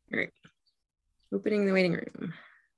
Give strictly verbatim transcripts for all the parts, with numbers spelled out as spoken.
All right, opening the waiting room.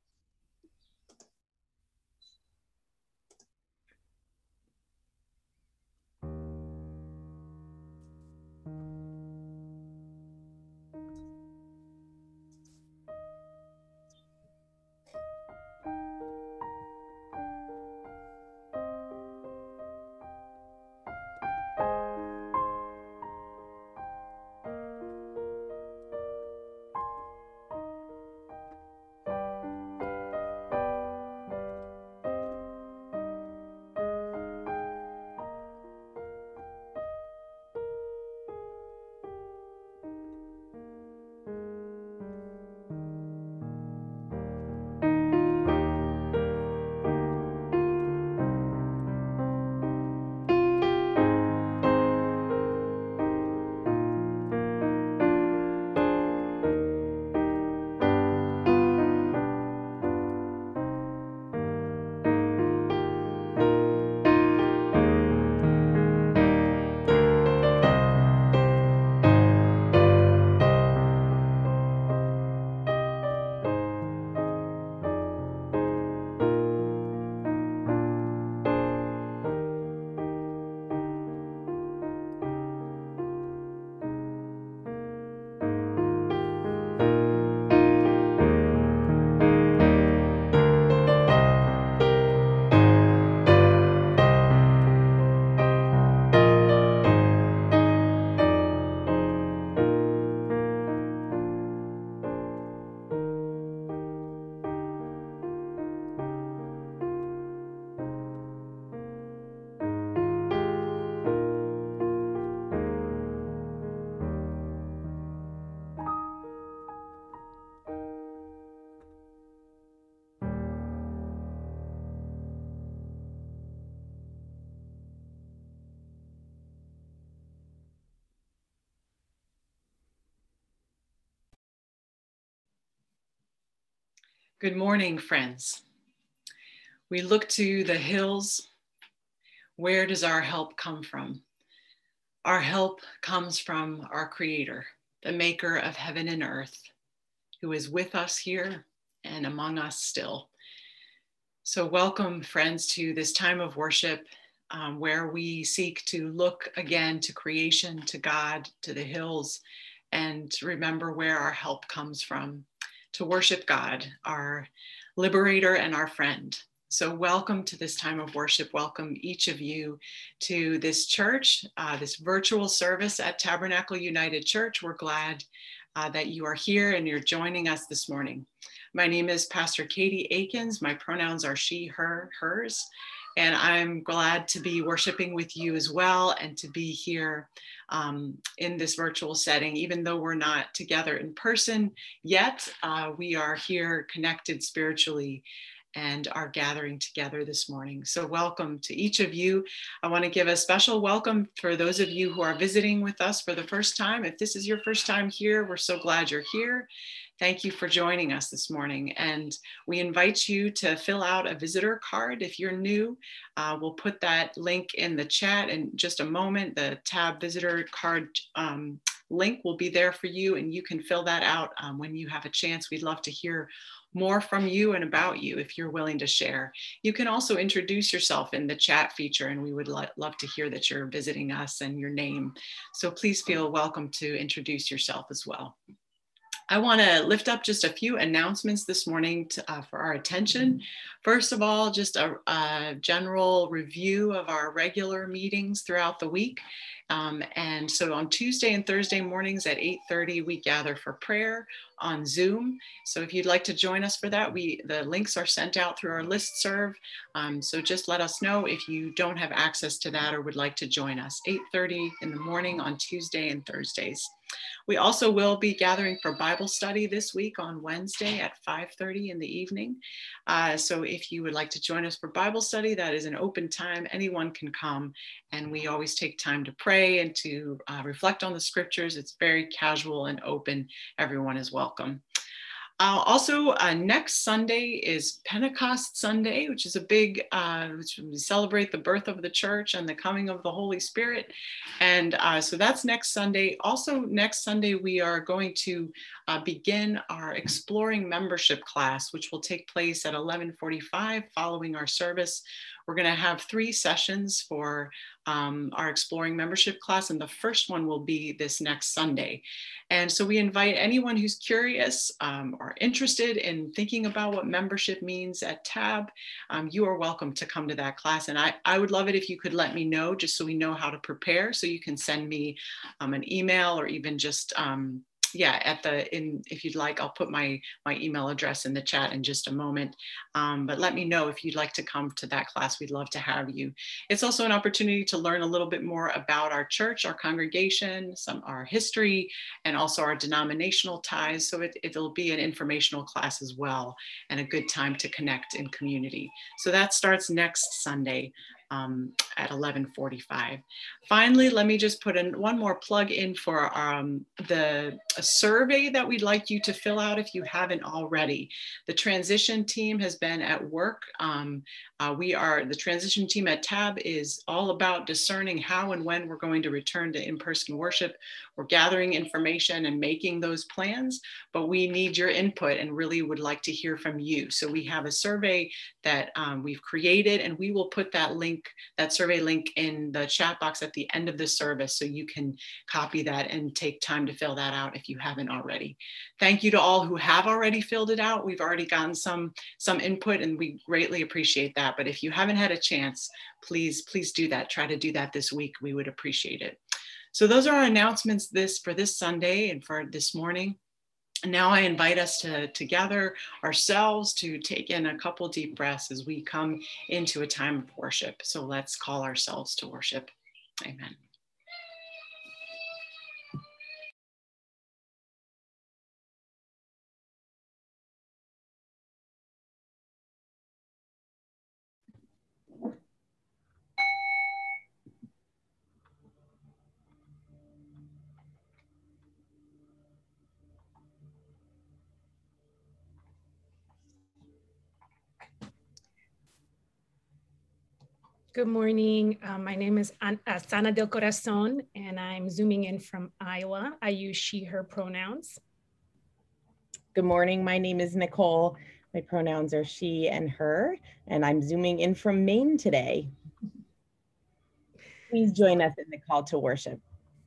Good morning, friends. We look to the hills. Where does our help come from? Our help comes from our Creator, the maker of heaven and earth, who is with us here and among us still. So welcome, friends, to this time of worship um, where we seek to look again to creation, to God, to the hills, and remember where our help comes from, to worship God, our liberator and our friend. So welcome to this time of worship. Welcome each of you to this church, uh, this virtual service at Tabernacle United Church. We're glad uh, that you are here and you're joining us this morning. My name is Pastor Katie Akins. My pronouns are she, her, hers. And I'm glad to be worshiping with you as well and to be here um, in this virtual setting. Even though we're not together in person yet, uh, we are here connected spiritually and are gathering together this morning. So welcome to each of you. I want to give a special welcome for those of you who are visiting with us for the first time. If this is your first time here, we're so glad you're here. Thank you for joining us this morning. And we invite you to fill out a visitor card if you're new. Uh, we'll put that link in the chat in just a moment. The tab visitor card um, link will be there for you, and you can fill that out um, when you have a chance. We'd love to hear more from you and about you if you're willing to share. You can also introduce yourself in the chat feature, and we would lo- love to hear that you're visiting us and your name. So please feel welcome to introduce yourself as well. I want to lift up just a few announcements this morning to, uh, for our attention. First of all, just a, a general review of our regular meetings throughout the week. Um, and so on Tuesday and Thursday mornings at eight thirty, we gather for prayer on Zoom. So if you'd like to join us for that, we the links are sent out through our listserv. Um, so just let us know if you don't have access to that or would like to join us. eight thirty in the morning on Tuesday and Thursdays. We also will be gathering for Bible study this week on Wednesday at five thirty in the evening. Uh, so if you would like to join us for Bible study, that is an open time. Anyone can come, and we always take time to pray and to uh, reflect on the scriptures. It's very casual and open. Everyone is welcome. Uh, also, uh, next Sunday is Pentecost Sunday, which is a big, uh, which we celebrate the birth of the church and the coming of the Holy Spirit. And uh, so that's next Sunday. Also, next Sunday, we are going to uh, begin our Exploring Membership class, which will take place at eleven forty-five following our service. We're going to have three sessions for um, our Exploring Membership class, and the first one will be this next Sunday. And so we invite anyone who's curious um, or interested in thinking about what membership means at T A B, um, you are welcome to come to that class. And I, I would love it if you could let me know, just so we know how to prepare. So you can send me um, an email, or even just um, yeah, at the, in, if you'd like, I'll put my, my email address in the chat in just a moment. Um, but let me know if you'd like to come to that class. We'd love to have you. It's also an opportunity to learn a little bit more about our church, our congregation, some our history, and also our denominational ties. So it, it'll be an informational class as well, and a good time to connect in community. So that starts next Sunday. Um, at eleven forty-five. Finally, let me just put in one more plug in for um, the a survey that we'd like you to fill out if you haven't already. The transition team has been at work. Um, uh, we are, the transition team at T A B is all about discerning how and when we're going to return to in-person worship. We're gathering information and making those plans, but we need your input and really would like to hear from you. So we have a survey that um, we've created, and we will put that link, that survey link in the chat box at the end of the service, so you can copy that and take time to fill that out if you haven't already. Thank you to all who have already filled it out. We've already gotten some, some input, and we greatly appreciate that. But if you haven't had a chance, please, please do that. Try to do that this week. We would appreciate it. So those are our announcements this for this Sunday and for this morning. And now I invite us to, to gather ourselves to take in a couple deep breaths as we come into a time of worship. So let's call ourselves to worship. Amen. Good morning. Um, my name is An uh, Sana del Corazon, and I'm zooming in from Iowa. I use she, her pronouns. Good morning. My name is Nicole. My pronouns are she and her, and I'm zooming in from Maine today. Please join us in the call to worship.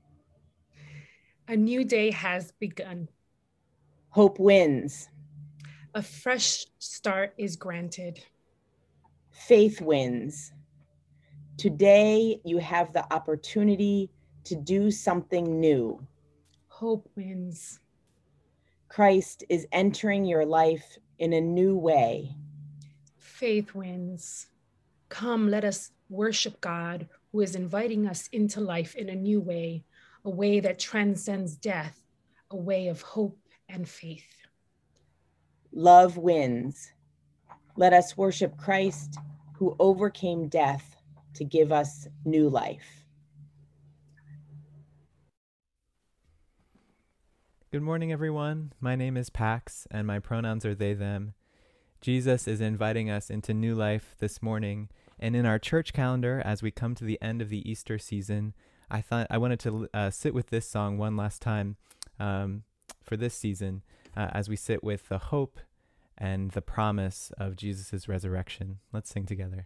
A new day has begun. Hope wins. A fresh start is granted. Faith wins. Today, you have the opportunity to do something new. Hope wins. Christ is entering your life in a new way. Faith wins. Come, let us worship God, who is inviting us into life in a new way, a way that transcends death, a way of hope and faith. Love wins. Let us worship Christ, who overcame death to give us new life. Good morning, everyone. My name is Pax, and my pronouns are they, them. Jesus is inviting us into new life this morning, and in our church calendar, as we come to the end of the Easter season, I thought I wanted to uh, sit with this song one last time um, for this season, uh, as we sit with the hope and the promise of Jesus' resurrection. Let's sing together.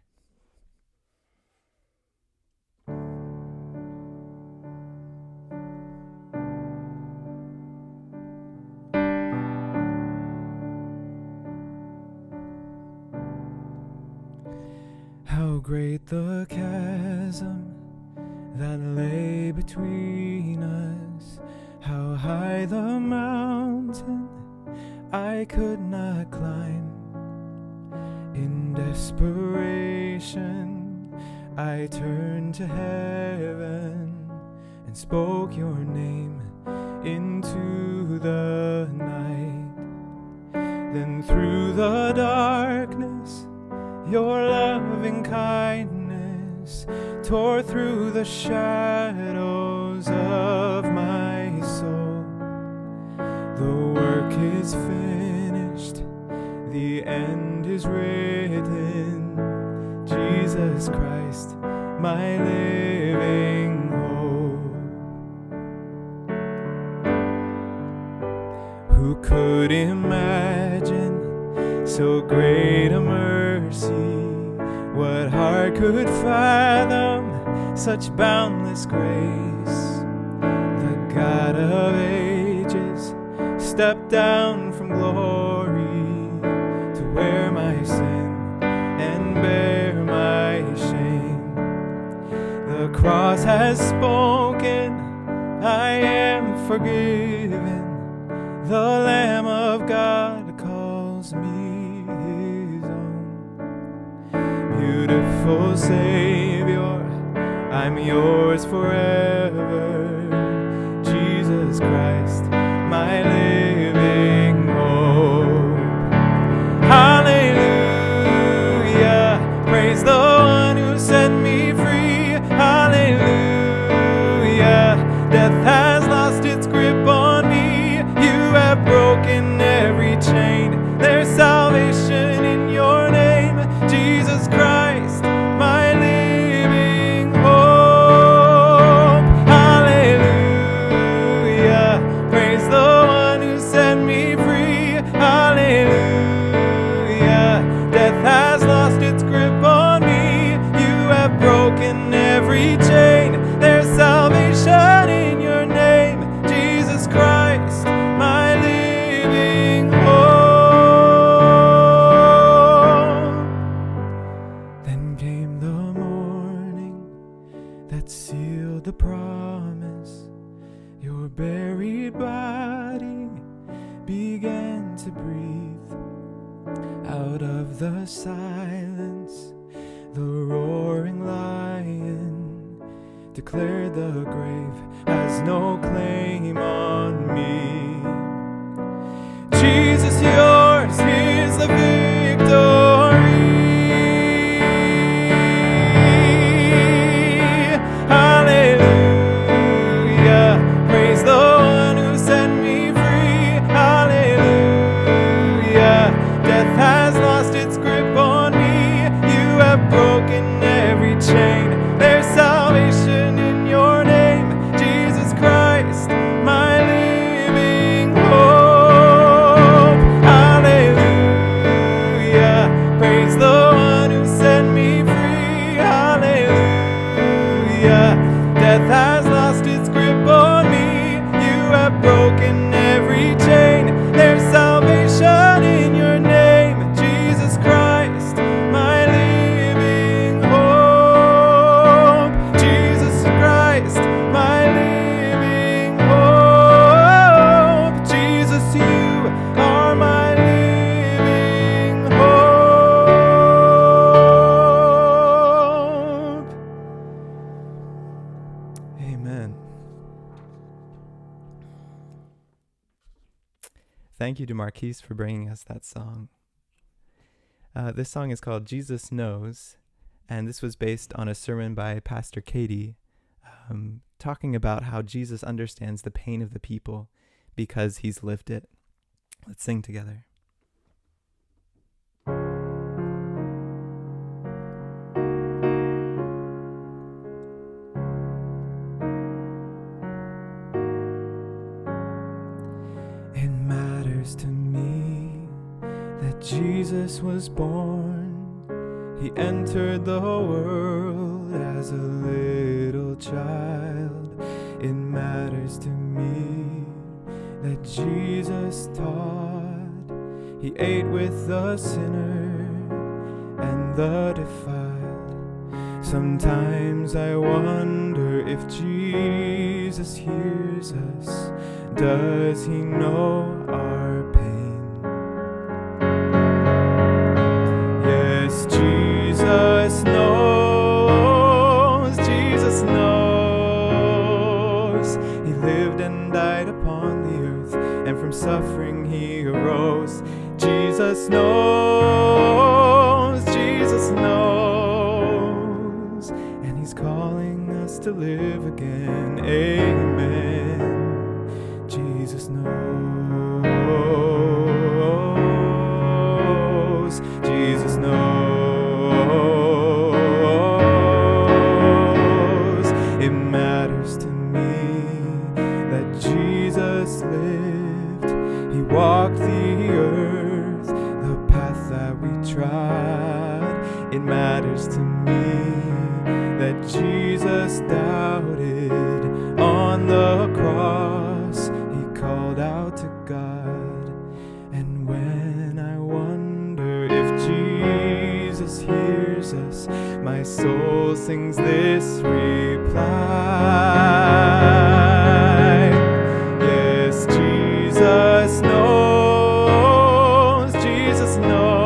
How great the chasm that lay between us, how high the mountain I could not climb. In desperation, I turned to heaven and spoke your name into the night. Then through the darkness, your loving kindness tore through the shadows of my soul. The work is finished. finished, the end is written. Jesus Christ, my living hope. Who could imagine so great a mercy? What heart could fathom such boundless grace? The God of ages stepped down from glory to wear my sin and bear my shame. The cross has spoken, I am forgiven. The Lamb of God calls me his own. Beautiful Savior, I'm yours forever. Jesus Christ, my living hope. Hallelujah, praise the one who set me free. Hallelujah, death has lost its grip on me. You have broken every chain. There's salvation in your name, Jesus Christ, my living hope. Hallelujah, praise the one who set me free. Hallelujah, death has lost its grip on me. You have broken every chain. There's salvation in your name, Jesus Christ, my living hope. Then came the morning that sealed the promise. Your buried body began to breathe. Out of the silence, the roaring lion declared the grave has no claim on me. Jesus, yours is the victory. Hallelujah, praise the one who set me free. Hallelujah, death has lost its grip on me. You have broken every chain. There's salvation in your name, Jesus Christ, my living hope. Hallelujah, praise the one who set me free. Hallelujah, death has lost its grip on me. You have broken every chain. There's salvation in your name, Jesus Christ, my living hope. Jesus Christ, my living hope. Jesus, you are my living hope. Amen. Thank you to Marquise for bringing us that song. Uh, this song is called Jesus Knows, and this was based on a sermon by Pastor Katie, um, talking about how Jesus understands the pain of the people because he's lived it. Let's sing together. It matters to me that Jesus was born. He entered the world as a little child. It matters to me that Jesus taught. He ate with the sinner and the defiled. Sometimes I wonder if Jesus hears us. Does he know our pain? Yes, Jesus knows, Jesus knows. He lived and died upon the earth, and from suffering he arose. Jesus knows, Jesus knows, and he's calling us to live again. Amen. Jesus knows. to God. And when I wonder if Jesus hears us, my soul sings this reply. Yes, Jesus knows, Jesus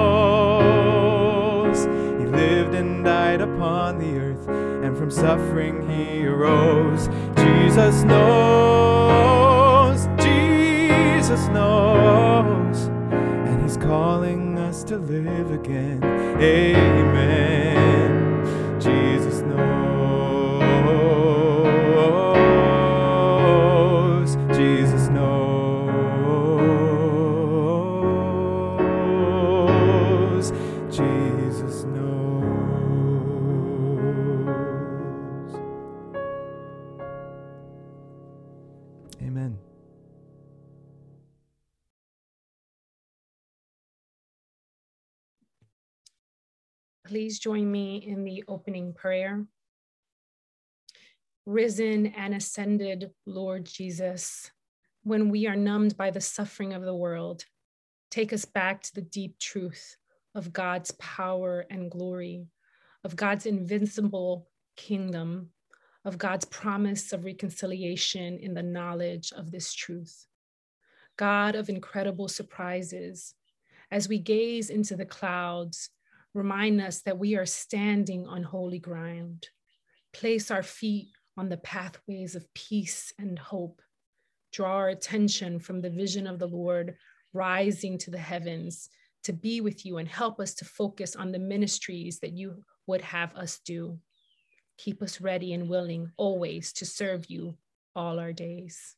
knows. He lived and died upon the earth, and from suffering he arose. Jesus knows, Jesus knows, and he's calling us to live again. Amen. Jesus knows, Jesus knows, Jesus knows. Amen. Please join me in the opening prayer. Risen and ascended Lord Jesus, when we are numbed by the suffering of the world, take us back to the deep truth of God's power and glory, of God's invincible kingdom, of God's promise of reconciliation in the knowledge of this truth. God of incredible surprises, as we gaze into the clouds, remind us that we are standing on holy ground. Place our feet on the pathways of peace and hope. Draw our attention from the vision of the Lord rising to the heavens to be with you, and help us to focus on the ministries that you would have us do. Keep us ready and willing always to serve you all our days.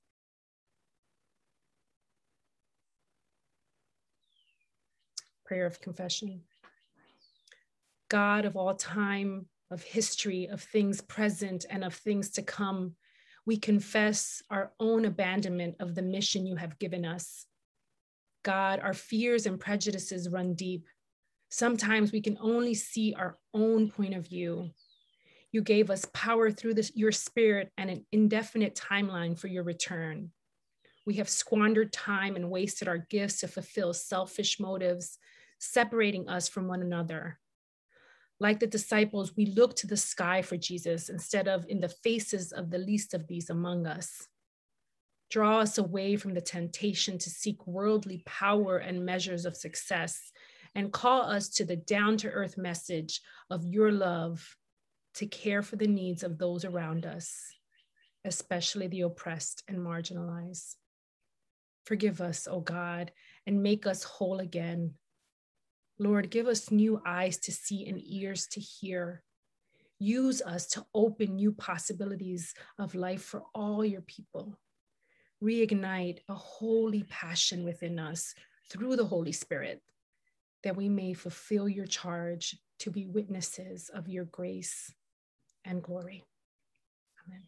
Prayer of confession. God of all time, of history, of things present and of things to come, we confess our own abandonment of the mission you have given us. God, our fears and prejudices run deep. Sometimes we can only see our own point of view. You gave us power through this, your spirit, and an indefinite timeline for your return. We have squandered time and wasted our gifts to fulfill selfish motives, separating us from one another. Like the disciples, we look to the sky for Jesus instead of in the faces of the least of these among us. Draw us away from the temptation to seek worldly power and measures of success, and call us to the down-to-earth message of your love, to care for the needs of those around us, especially the oppressed and marginalized. Forgive us, O God, and make us whole again. Lord, give us new eyes to see and ears to hear. Use us to open new possibilities of life for all your people. Reignite a holy passion within us through the Holy Spirit, that we may fulfill your charge to be witnesses of your grace and glory. Amen.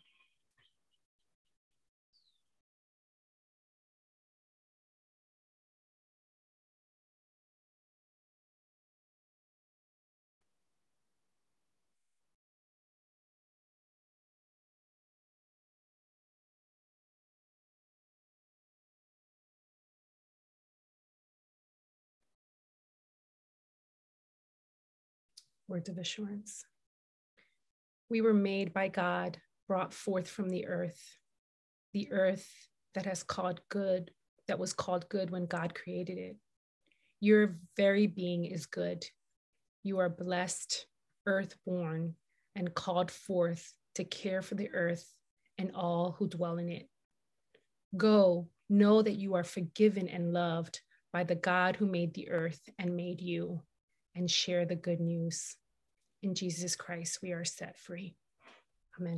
Words of assurance. We were made by God, brought forth from the earth, the earth that has called good, that was called good when God created it. Your very being is good. You are blessed, earth-born, and called forth to care for the earth and all who dwell in it. Go, know that you are forgiven and loved by the God who made the earth and made you, and share the good news. In Jesus Christ, we are set free. Amen.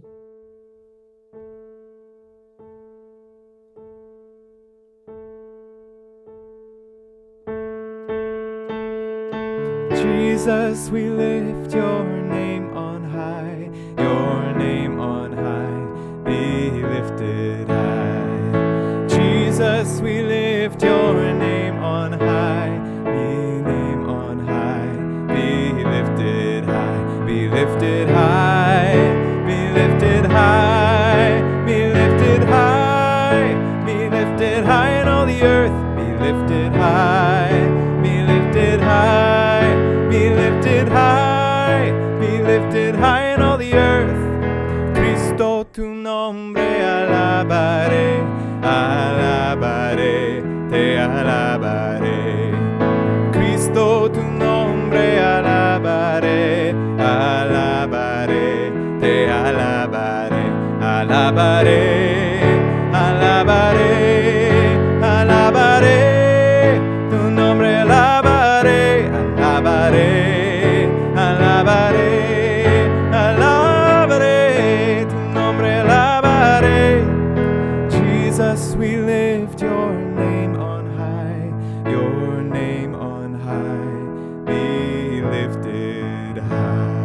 Jesus, we lift your name on high, your name on high, be lifted high. Jesus, we lift your name on high, be name on high, be lifted high, be lifted high, be lifted high, be lifted high, be lifted high in all the earth be lifted high, be lifted high, be lifted high, be lifted high in all the earth. Cristo, tu nombre alabaré, alabaré, te alabaré. Cristo, tu nombre alabaré, alabaré, te alabaré, alabaré, alabaré, alabaré, tu nombre alabaré, alabaré, alabaré, alabaré, tu nombre alabaré. Jesus, we lift your name on high, your name on high, be lifted high.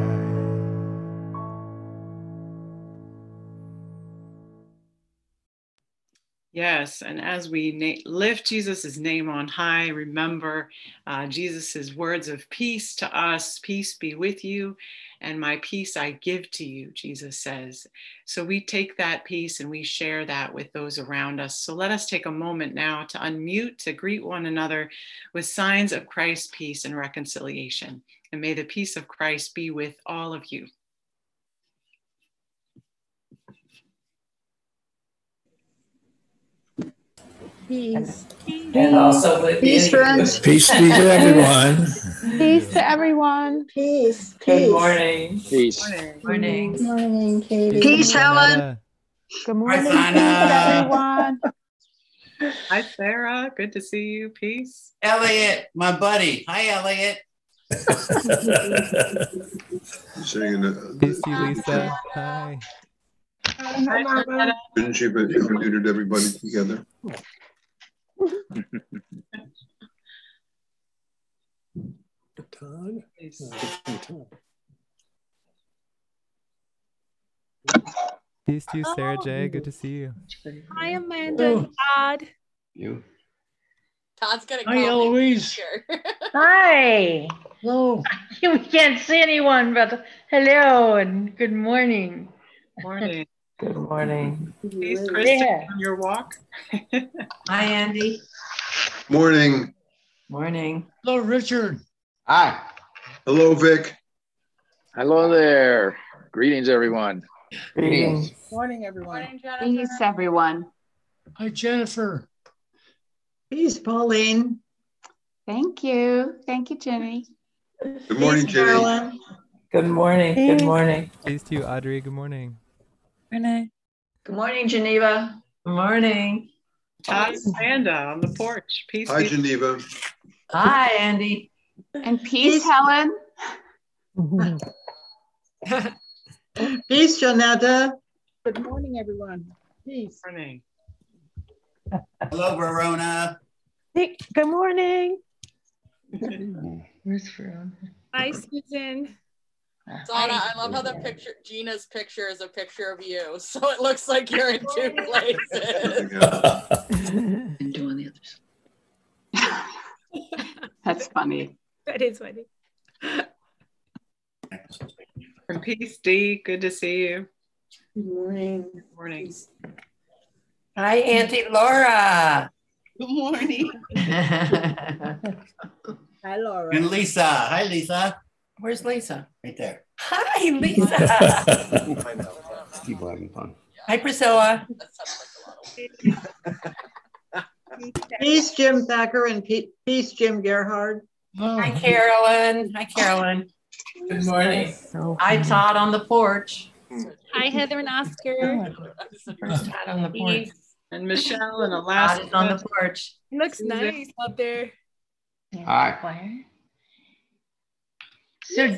Yes, and as we na- lift Jesus' name on high, remember uh, Jesus' words of peace to us. Peace be with you, and my peace I give to you, Jesus says. So we take that peace and we share that with those around us. So let us take a moment now to unmute, to greet one another with signs of Christ's peace and reconciliation. And may the peace of Christ be with all of you. Peace. And also with Peace, the friends. Peace be to everyone. Peace to everyone. Peace. Good Peace. morning. Peace. Morning. Morning. Good morning, Katie. Peace, Helen. Good morning. Peace, Sana. everyone. Hi, Sarah. Good to see you. Peace. Elliot, my buddy. Hi, Elliot. Saying that. Peace to you, Lisa. Hi. Hi, Marva. Didn't she but you muted everybody together? Peace. Peace to you, Sarah J. Good to see you. Hi, Amanda. Todd. You. Todd's gonna Hi, call Eloise. Hi. Hello. We can't see anyone, but hello and good morning. Morning. Good morning. Peace, Krista, Yeah. on your walk. Hi, Andy. Morning. Morning. Hello, Richard. Hi. Hello, Vic. Hello there. Greetings, everyone. Greetings. Morning, everyone. Morning, Jennifer. Peace, everyone. Hi, Jennifer. Peace, Pauline. Thank you. Thank you, Jenny. Good morning, Peace, Jenny. Carolyn. Good morning. Good morning. Peace to you, Audrey. Good morning. Renee. Good morning, Geneva. Good morning. Todd and Amanda on the porch. Peace. Hi, be- Geneva. Hi, Andy. And peace, Peace. Helen. Peace, Janetta. Good morning, everyone. Peace. Morning. Hello, Verona. Good morning. Where's Veronica? Hi, Susan. Donna, I love how the picture, Gina's picture is a picture of you. So it looks like you're in two places. And doing the others. That's funny. That is funny. And peace, Dee. Good to see you. Good morning. Morning. Hi, Auntie Laura. Good morning. Hi, Laura. And Lisa. Hi, Lisa. Where's Lisa? Right there. Hi, Lisa. I know. People having fun. Hi, Priscilla. That sounds like a lot of Peace, Jim Thacker, and Pe- peace, Jim Gerhard. Hi, Carolyn. Hi, Carolyn. Good morning. Hi, Todd on the porch. Hi, Heather and Oscar. First Todd on the porch. And Michelle and Todd Alaska. is on the porch. It looks nice out there. Hi. So,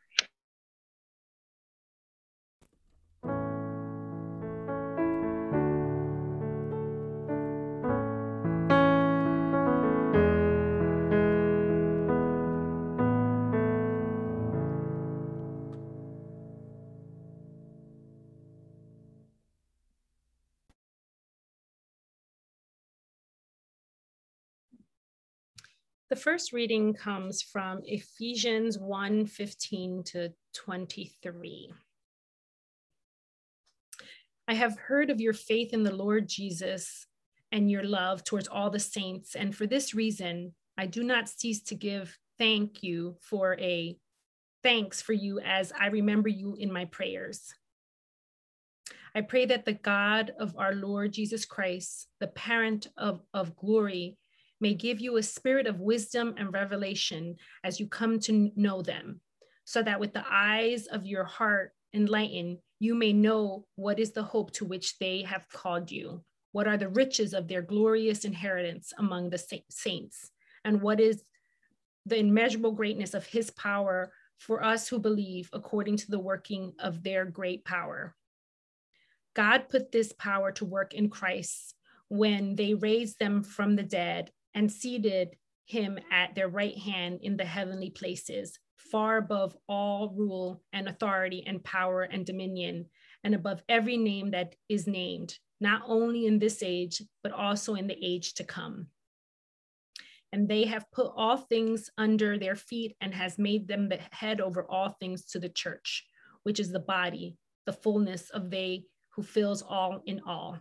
The first reading comes from Ephesians one fifteen to twenty-three. I have heard of your faith in the Lord Jesus and your love towards all the saints. And for this reason, I do not cease to give thank you for a thanks for you as I remember you in my prayers. I pray that the God of our Lord Jesus Christ, the parent of, of glory, may give you a spirit of wisdom and revelation as you come to know them, so that with the eyes of your heart enlightened, you may know what is the hope to which they have called you, what are the riches of their glorious inheritance among the saints, and what is the immeasurable greatness of his power for us who believe according to the working of their great power. God put this power to work in Christ when they raised them from the dead and seated him at their right hand in the heavenly places, far above all rule and authority and power and dominion, and above every name that is named, not only in this age, but also in the age to come. And they have put all things under their feet and has made them the head over all things to the church, which is the body, the fullness of they who fills all in all.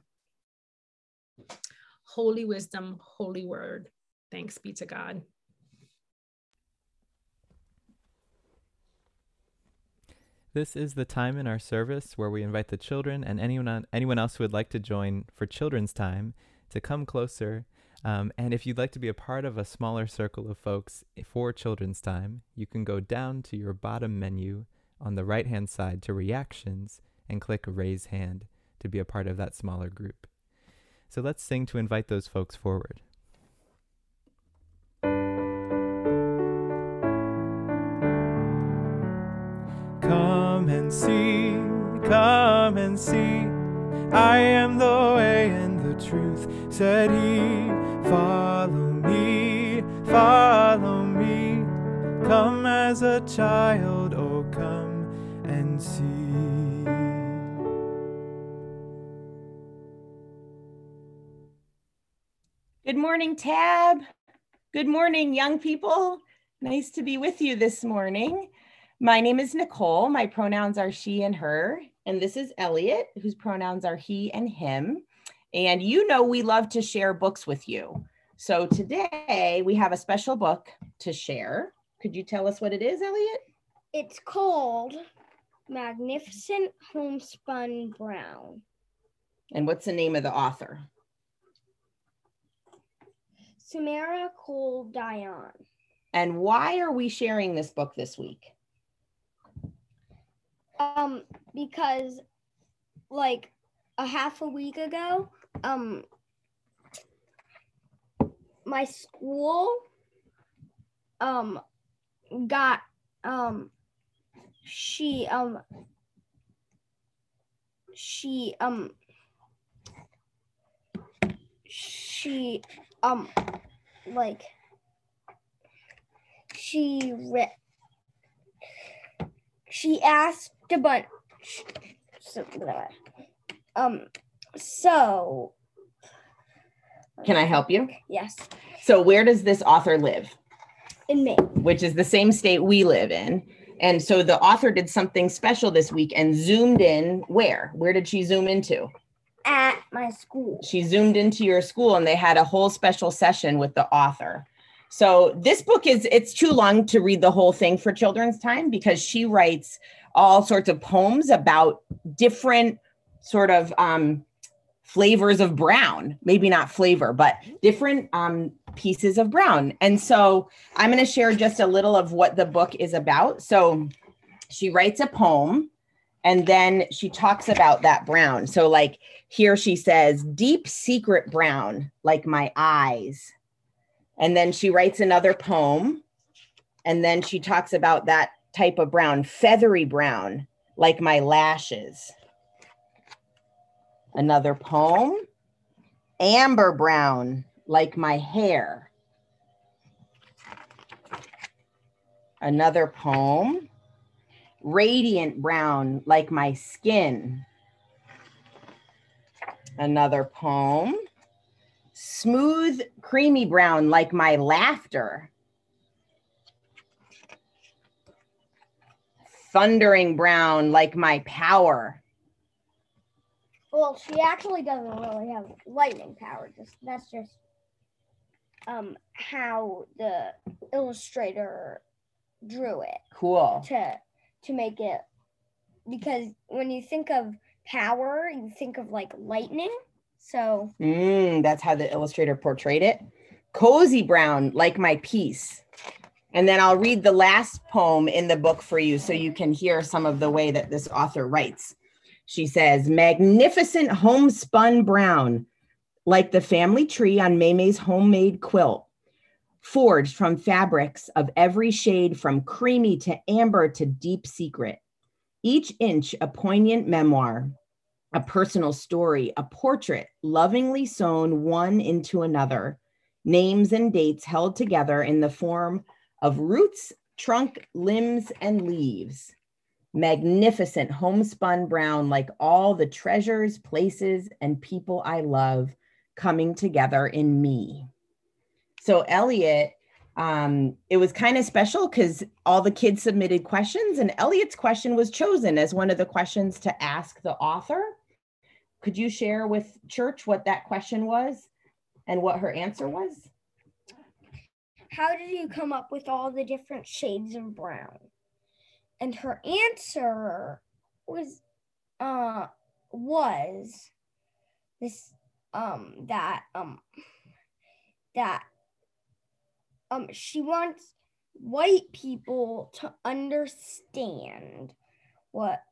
Holy wisdom, holy word. Thanks be to God. This is the time in our service where we invite the children and anyone anyone else who would like to join for children's time to come closer. Um, and if you'd like to be a part of a smaller circle of folks for children's time, you can go down to your bottom menu on the right-hand side to reactions and click raise hand to be a part of that smaller group. So let's sing to invite those folks forward. Come and see, come and see, I am the way and the truth, said he. Follow me, follow me, come as a child, oh come and see. Good morning, Tab. Good morning, young people. Nice to be with you this morning. My name is Nicole. My pronouns are she and her. And this is Elliot, whose pronouns are he and him. And you know we love to share books with you. So today we have a special book to share. Could you tell us what it is, Elliot? It's called Magnificent Homespun Brown. And what's the name of the author? Samara Cole Dion. And why are we sharing this book this week? Um, because like a half a week ago, um, my school um got um she um she um she um like she re- she asked a bunch so, um so Can I help you? Yes. So where does this author live? In Maine. Which is the same state we live in. And so the author did something special this week and zoomed in where? Where did she zoom into? At my school. She zoomed into your school and they had a whole special session with the author. So this book is, it's too long to read the whole thing for children's time because she writes all sorts of poems about different sort of um, flavors of brown, maybe not flavor, but different um, pieces of brown. And so I'm going to share just a little of what the book is about. So she writes a poem and then she talks about that brown. So like here she says, deep secret brown, like my eyes. And then she writes another poem. And then she talks about that type of brown, feathery brown, like my lashes. Another poem, amber brown, like my hair. Another poem, radiant brown, like my skin. Another poem, smooth, creamy brown, like my laughter. Thundering brown, like my power. Well, she actually doesn't really have lightning power. Just that's just um how the illustrator drew it. Cool. To to make it, because when you think of power, you think of like lightning. So Mm, that's how the illustrator portrayed it. Cozy brown, like my piece. And then I'll read the last poem in the book for you so you can hear some of the way that this author writes. She says, magnificent homespun brown, like the family tree on Maymay's homemade quilt, forged from fabrics of every shade from creamy to amber to deep secret. Each inch a poignant memoir, a personal story, a portrait lovingly sewn one into another, names and dates held together in the form of roots, trunk, limbs, and leaves. Magnificent homespun brown, like all the treasures, places, and people I love coming together in me. So Elliot, um, it was kind of special because all the kids submitted questions and Elliot's question was chosen as one of the questions to ask the author. Could you share with church what that question was and what her answer was? how did you come up with all the different shades of brown? And her answer was uh was this um that um that um she wants white people to understand what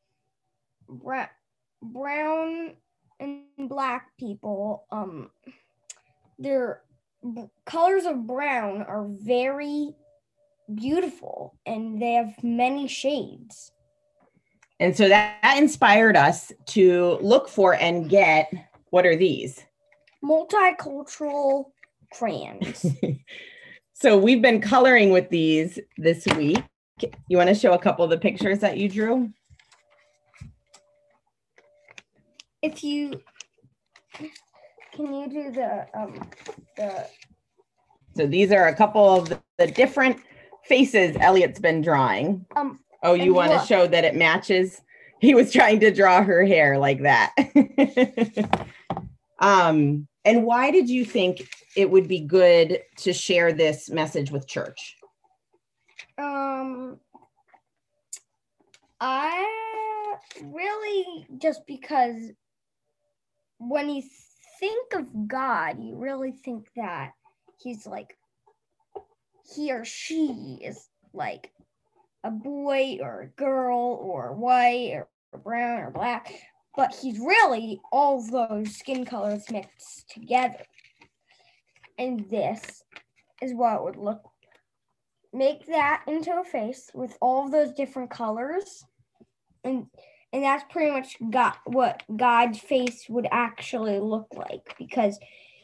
bra- brown and black people um their b- colors of brown are very beautiful and they have many shades. And so that, that inspired us to look for and get, what are these? Multicultural crayons. So we've been coloring with these this week. You want to show a couple of the pictures that you drew? If you, can you do the, um, the. So these are a couple of the, the different faces Elliot's been drawing. Um, oh, you want to show that it matches? He was trying to draw her hair like that. um, and why did you think it would be good to share this message with church? Um, I really, just because when you think of God, you really think that he's like, he or she is like a boy or a girl or white or brown or black, but he's really all of those skin colors mixed together. And this is what it would look, make that into a face with all of those different colors. And and that's pretty much God, what God's face would actually look like, because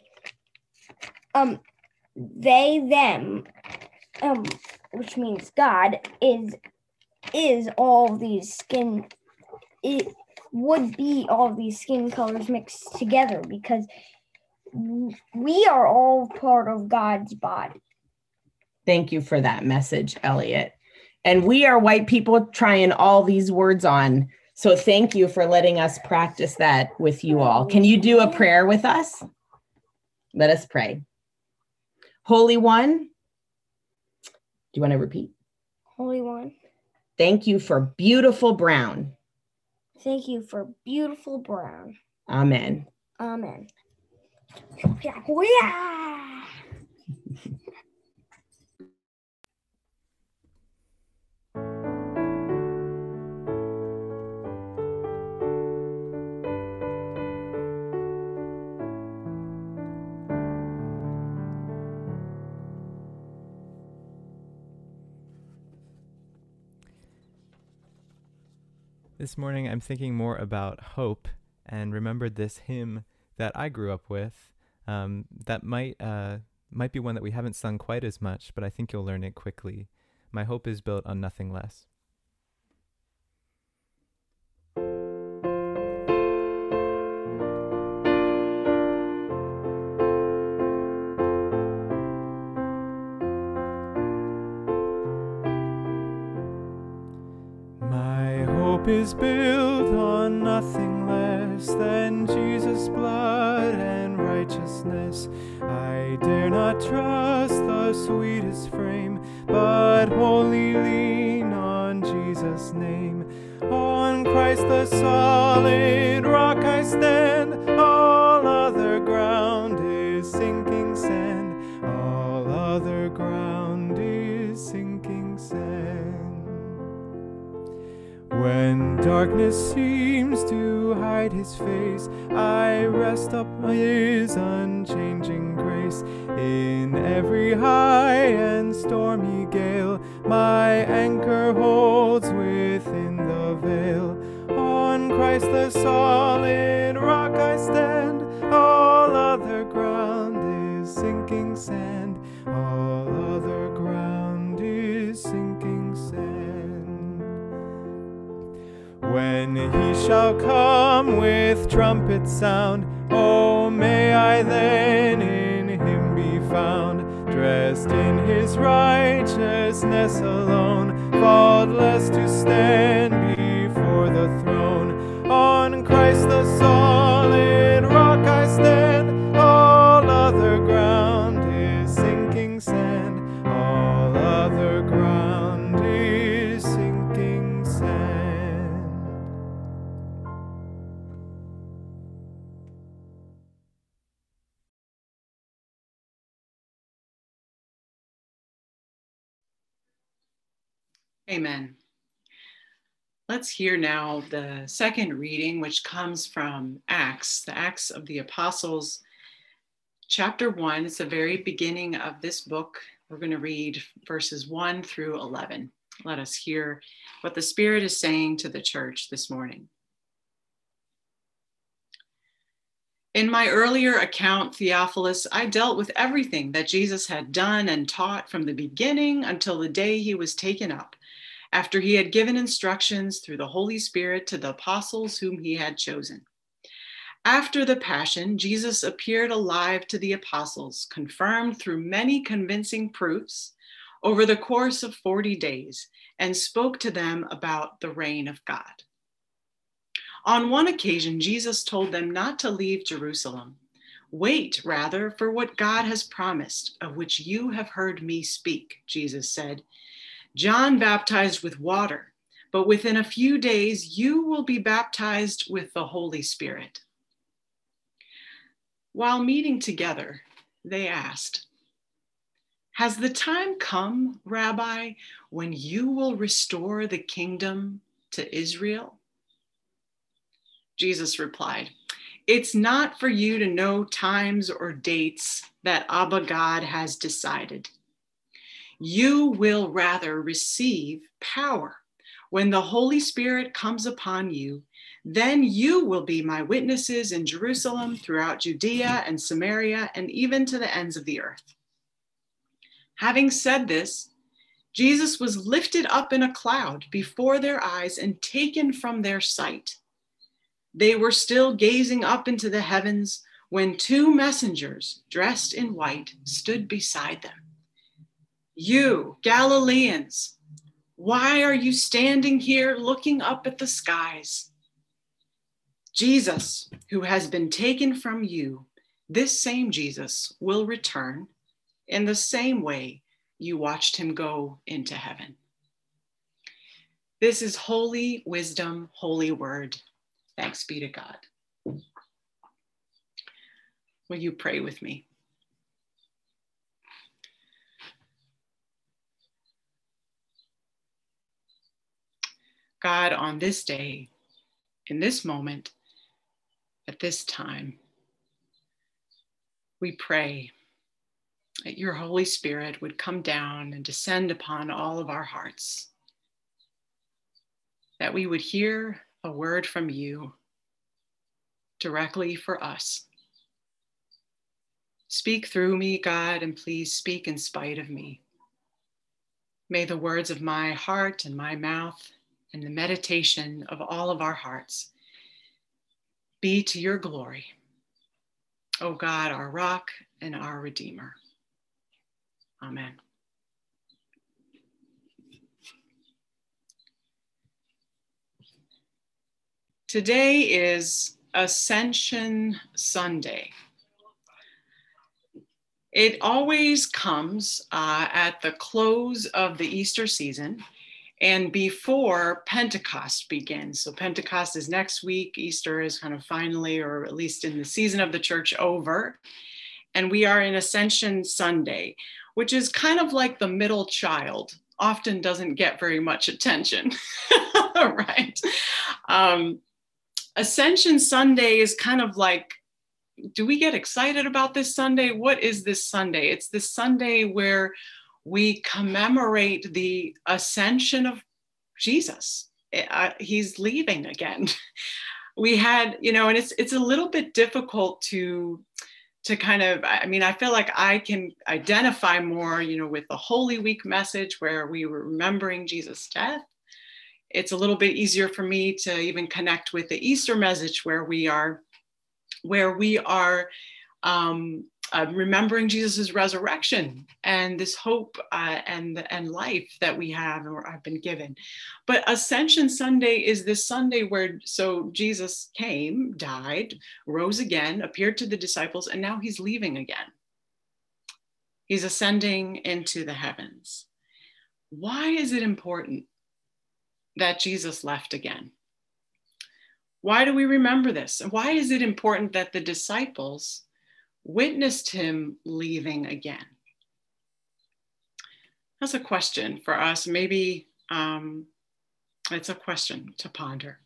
um they, them, um, which means God, is is all these skin, it would be all these skin colors mixed together, because we are all part of God's body. Thank you for that message, Elliot. And we are white people trying all these words on. So thank you for letting us practice that with you all. Can you do a prayer with us? Let us pray. Holy One, do you want to repeat? Holy One. Thank you for beautiful brown. Thank you for beautiful brown. Amen. Amen. Yeah. This morning, I'm thinking more about hope and remembered this hymn that I grew up with um, that might uh, might be one that we haven't sung quite as much, but I think you'll learn it quickly. My hope is built on nothing less. My hope is built on nothing less precious than Jesus' blood and righteousness. I dare not trust the sweetest frame, but wholly lean on Jesus' name. On Christ the solid rock I stand, all other ground is sinking sand, all other ground is sinking sand. When darkness seems to hide his face, I rest up his unchanging grace. In every high and stormy gale, my anchor holds within the veil. On Christ the solid rock I stand, all other ground is sinking sand, all other ground is sinking sand. When he shall come with trumpet sound, oh, may I then in him be found, dressed in his righteousness alone, faultless to stand before the throne. On Christ the solid rock I stand, all other ground is sinking sand, all other ground is sinking sand. Amen. Let's hear now the second reading, which comes from Acts, the Acts of the Apostles, chapter one. It's the very beginning of this book. We're going to read verses one through eleven. Let us hear what the Spirit is saying to the church this morning. In my earlier account, Theophilus, I dealt with everything that Jesus had done and taught from the beginning until the day he was taken up, after he had given instructions through the Holy Spirit to the apostles whom he had chosen. After the Passion, Jesus appeared alive to the apostles, confirmed through many convincing proofs over the course of forty days, and spoke to them about the reign of God. On one occasion, Jesus told them not to leave Jerusalem. Wait, rather, for what God has promised, of which you have heard me speak, Jesus said. John baptized with water, but within a few days you will be baptized with the Holy Spirit. While meeting together, they asked, Has the time come, Rabbi, when you will restore the kingdom to Israel? Jesus replied, It's not for you to know times or dates that Abba God has decided. You will rather receive power when the Holy Spirit comes upon you. Then you will be my witnesses in Jerusalem, throughout Judea and Samaria, and even to the ends of the earth. Having said this, Jesus was lifted up in a cloud before their eyes and taken from their sight. They were still gazing up into the heavens when two messengers dressed in white stood beside them. You, Galileans, why are you standing here looking up at the skies? Jesus, who has been taken from you, this same Jesus will return in the same way you watched him go into heaven. This is holy wisdom, holy word. Thanks be to God. Will you pray with me? God, on this day, in this moment, at this time, we pray that your Holy Spirit would come down and descend upon all of our hearts, that we would hear a word from you directly for us. Speak through me, God, and please speak in spite of me. May the words of my heart and my mouth and the meditation of all of our hearts be to your glory, O God, our rock and our Redeemer. Amen. Today is Ascension Sunday. It always comes uh, at the close of the Easter season and before Pentecost begins. So Pentecost is next week. Easter is kind of finally, or at least in the season of the church, over. And we are in Ascension Sunday, which is kind of like the middle child, often doesn't get very much attention, right? Um, Ascension Sunday is kind of like, do we get excited about this Sunday? What is this Sunday? It's the Sunday where we commemorate the ascension of Jesus. Uh, he's leaving again. We had, you know, and it's it's a little bit difficult to to kind of, I mean, I feel like I can identify more, you know, with the Holy Week message where we were remembering Jesus' death. It's a little bit easier for me to even connect with the Easter message where we are where we are um, uh, remembering Jesus's resurrection and this hope uh, and, and life that we have or have been given. But Ascension Sunday is this Sunday where, so Jesus came, died, rose again, appeared to the disciples, and now he's leaving again. He's ascending into the heavens. Why is it important that Jesus left again? Why do we remember this? And why is it important that the disciples witnessed him leaving again? That's a question for us. Maybe um, it's a question to ponder.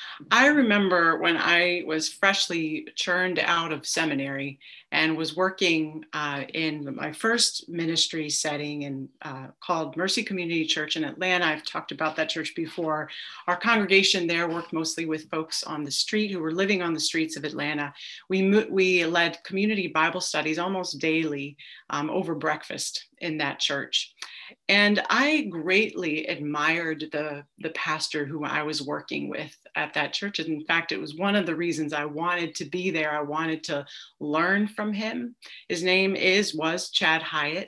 I remember when I was freshly churned out of seminary and was working uh, in my first ministry setting and uh, called Mercy Community Church in Atlanta. I've talked about that church before. Our congregation there worked mostly with folks on the street who were living on the streets of Atlanta. We, mo- we led community Bible studies almost daily um, over breakfast in that church. And I greatly admired the, the pastor who I was working with at that church. And in fact, it was one of the reasons I wanted to be there. I wanted to learn from him. His name is, was Chad Hyatt.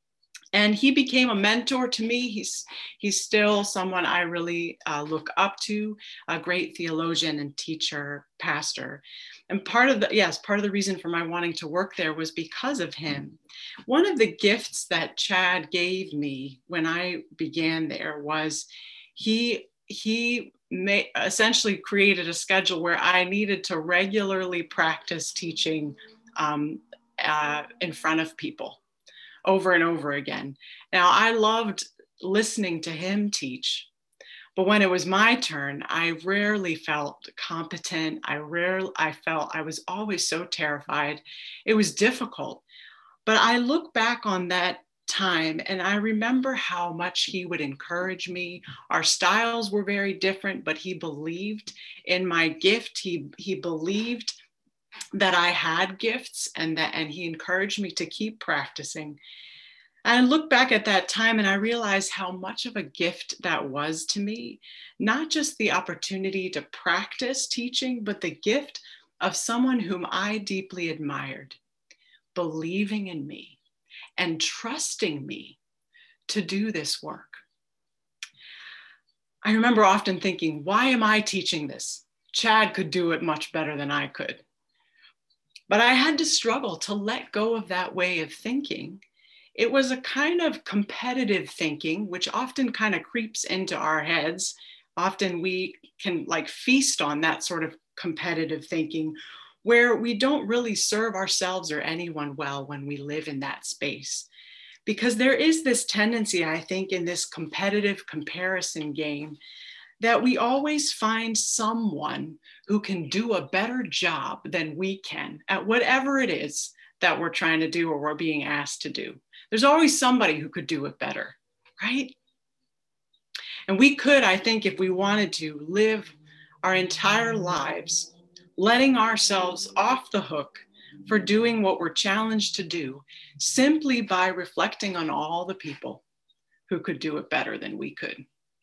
And he became a mentor to me. He's, he's still someone I really uh, look up to, a great theologian and teacher, pastor. And part of the, yes, part of the reason for my wanting to work there was because of him. One of the gifts that Chad gave me when I began there was he, he may, essentially created a schedule where I needed to regularly practice teaching um, uh, in front of people over and over again. Now, I loved listening to him teach, but when it was my turn, I rarely felt competent. I rarely, I felt I was always so terrified. It was difficult. But I look back on that time and I remember how much he would encourage me. Our styles were very different, but he believed in my gift. He, he believed that I had gifts and that, and he encouraged me to keep practicing. And I look back at that time and I realized how much of a gift that was to me, not just the opportunity to practice teaching, but the gift of someone whom I deeply admired, believing in me and trusting me to do this work. I remember often thinking, why am I teaching this? Chad could do it much better than I could. But I had to struggle to let go of that way of thinking. It was a kind of competitive thinking, which often kind of creeps into our heads. Often we can like feast on that sort of competitive thinking where we don't really serve ourselves or anyone well when we live in that space. Because there is this tendency, I think, in this competitive comparison game that we always find someone who can do a better job than we can at whatever it is that we're trying to do or we're being asked to do. There's always somebody who could do it better, right? And we could, I think, if we wanted to, live our entire lives letting ourselves off the hook for doing what we're challenged to do simply by reflecting on all the people who could do it better than we could.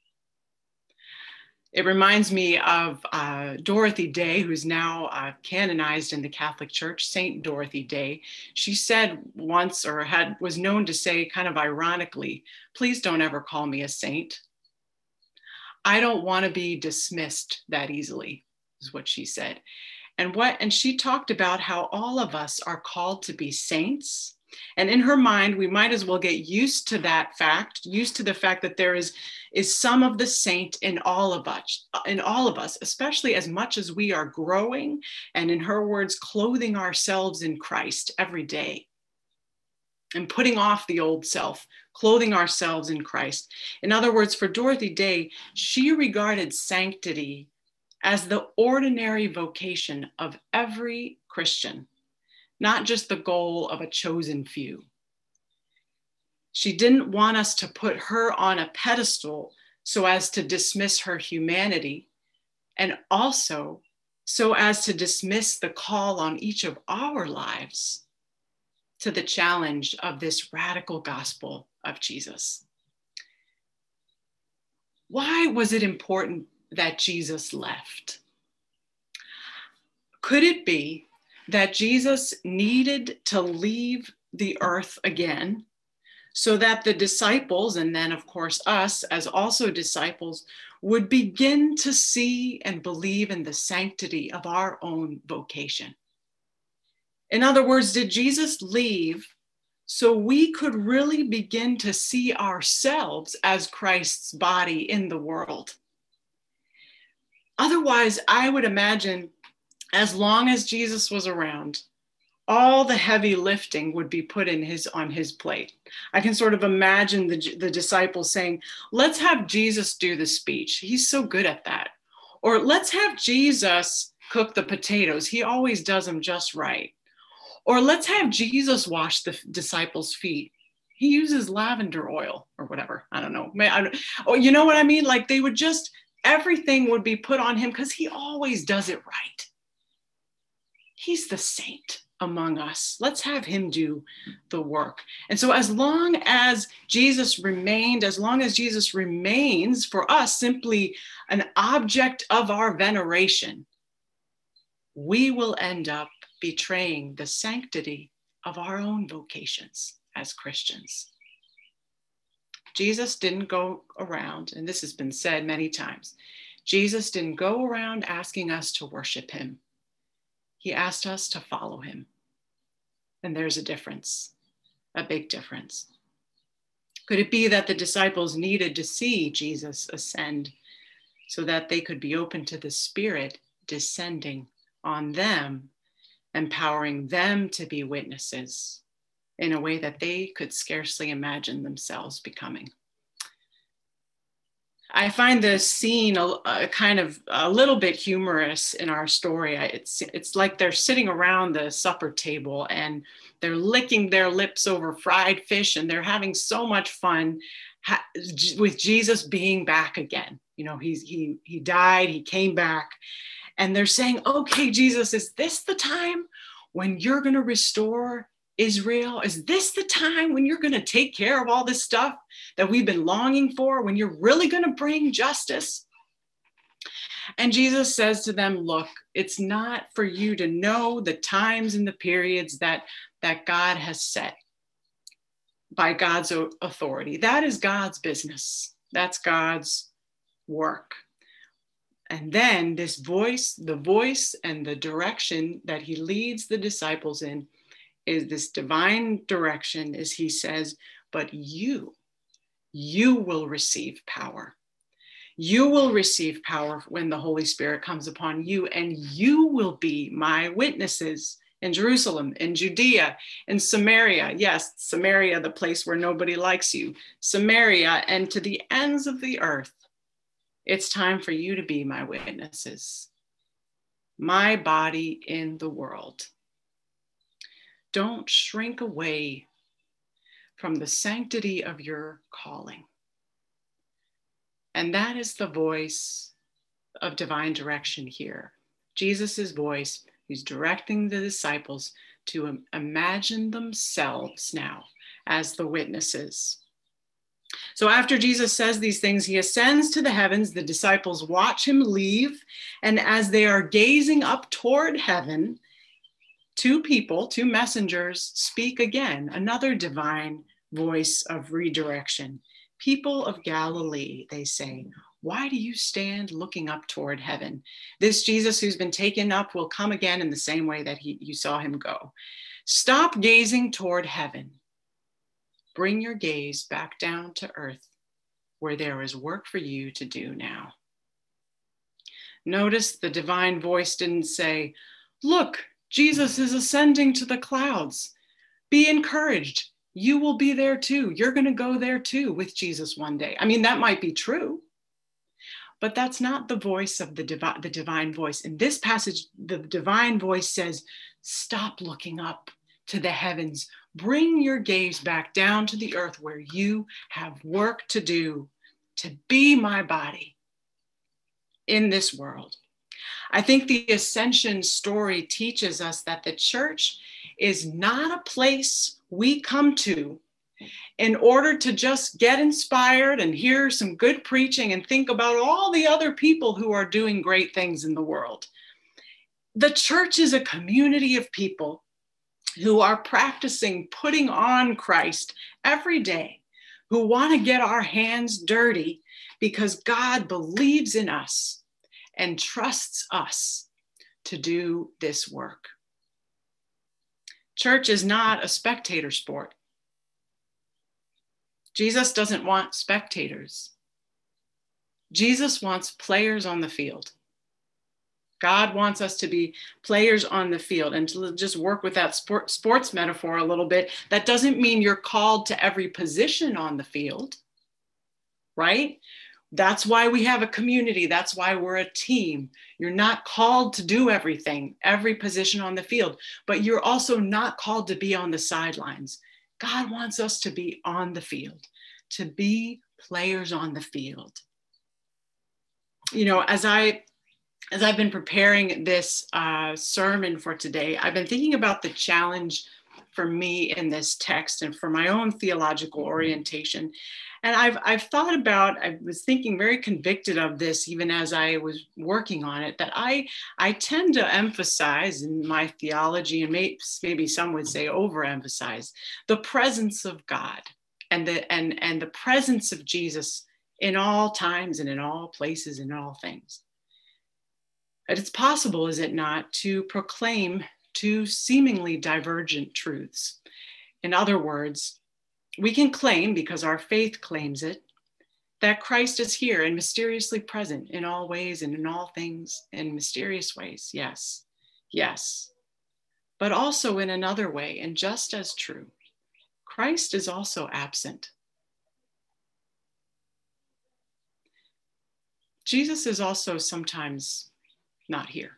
It reminds me of uh, Dorothy Day, who's now uh, canonized in the Catholic Church, Saint Dorothy Day. She said once, or had was known to say kind of ironically, please don't ever call me a saint. I don't want to be dismissed that easily, is what she said. And what, and she talked about how all of us are called to be saints. And in her mind, we might as well get used to that fact, used to the fact that there is, is some of the saint in all of us, in all of us, especially as much as we are growing, and in her words, clothing ourselves in Christ every day and putting off the old self, clothing ourselves in Christ. In other words, for Dorothy Day, she regarded sanctity as the ordinary vocation of every Christian, not just the goal of a chosen few. She didn't want us to put her on a pedestal so as to dismiss her humanity, and also so as to dismiss the call on each of our lives to the challenge of this radical gospel of Jesus. Why was it important that Jesus left? Could it be that Jesus needed to leave the earth again so that the disciples, and then of course us as also disciples, would begin to see and believe in the sanctity of our own vocation? In other words, did Jesus leave so we could really begin to see ourselves as Christ's body in the world? Otherwise, I would imagine, as long as Jesus was around, all the heavy lifting would be put in his, on his plate. I can sort of imagine the, the disciples saying, let's have Jesus do the speech. He's so good at that. Or let's have Jesus cook the potatoes. He always does them just right. Or let's have Jesus wash the disciples' feet. He uses lavender oil or whatever. I don't know. I don't, oh, you know what I mean? Like they would just, everything would be put on him because he always does it right. He's the saint among us. Let's have him do the work. And so as long as Jesus remained, as long as Jesus remains for us simply an object of our veneration, we will end up betraying the sanctity of our own vocations as Christians. Jesus didn't go around, and this has been said many times, Jesus didn't go around asking us to worship him. He asked us to follow him. And there's a difference, a big difference. Could it be that the disciples needed to see Jesus ascend so that they could be open to the Spirit descending on them, empowering them to be witnesses in a way that they could scarcely imagine themselves becoming? I find this scene a, a kind of a little bit humorous in our story. It's, it's like they're sitting around the supper table and they're licking their lips over fried fish and they're having so much fun ha- with Jesus being back again. You know, he's, he, he died, he came back, and they're saying, okay, Jesus, is this the time when you're going to restore Israel? Is this the time when you're going to take care of all this stuff that we've been longing for, when you're really going to bring justice? And Jesus says to them, look, it's not for you to know the times and the periods that, that God has set by God's authority. That is God's business. That's God's work. And then this voice, the voice and the direction that he leads the disciples in is this divine direction, as he says, but you, you will receive power. You will receive power when the Holy Spirit comes upon you, and you will be my witnesses in Jerusalem, in Judea, in Samaria. Yes, Samaria, the place where nobody likes you. Samaria, and to the ends of the earth. It's time for you to be my witnesses. My body in the world. Don't shrink away from the sanctity of your calling. And that is the voice of divine direction here. Jesus's voice, who's directing the disciples to imagine themselves now as the witnesses. So after Jesus says these things, he ascends to the heavens. The disciples watch him leave. And as they are gazing up toward heaven, two people, two messengers speak again, another divine voice of redirection. People of Galilee, they say, Why do you stand looking up toward heaven? This Jesus who's been taken up will come again in the same way that he, you saw him go. Stop gazing toward heaven. Bring your gaze back down to earth, where there is work for you to do now. Notice the divine voice didn't say, look, Jesus is ascending to the clouds. Be encouraged. You will be there too. You're going to go there too with Jesus one day. I mean, that might be true, but that's not the voice of the, divi- the divine voice. In this passage, the divine voice says, stop looking up to the heavens. Bring your gaze back down to the earth where you have work to do to be my body in this world. I think the ascension story teaches us that the church is not a place we come to in order to just get inspired and hear some good preaching and think about all the other people who are doing great things in the world. The church is a community of people who are practicing putting on Christ every day, who want to get our hands dirty because God believes in us and trusts us to do this work. Church is not a spectator sport. Jesus doesn't want spectators. Jesus wants players on the field. God wants us to be players on the field. And to just work with that sport, sports metaphor a little bit, that doesn't mean you're called to every position on the field, right? That's why we have a community. That's why we're a team. You're not called to do everything, every position on the field, but you're also not called to be on the sidelines. God wants us to be on the field, to be players on the field. You know, as I As I've been preparing this uh, sermon for today, I've been thinking about the challenge for me in this text and for my own theological orientation. And I've, I've thought about, I was thinking very convicted of this even as I was working on it, that I, I tend to emphasize in my theology, and may, maybe some would say overemphasize, the presence of God and the, and, and the presence of Jesus in all times and in all places and in all things. But it's possible, is it not, to proclaim two seemingly divergent truths. In other words, we can claim, because our faith claims it, that Christ is here and mysteriously present in all ways and in all things in mysterious ways. Yes, yes. But also in another way, and just as true, Christ is also absent. Jesus is also sometimes not here.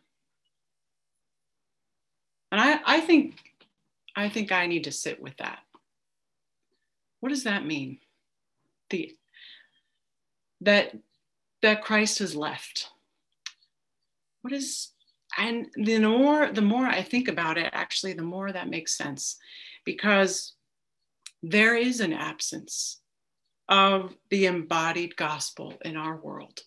And I, I think, I think I need to sit with that. What does that mean? The, that, that Christ has left. What is, and the more, the more I think about it, actually, the more that makes sense, because there is an absence of the embodied gospel in our world.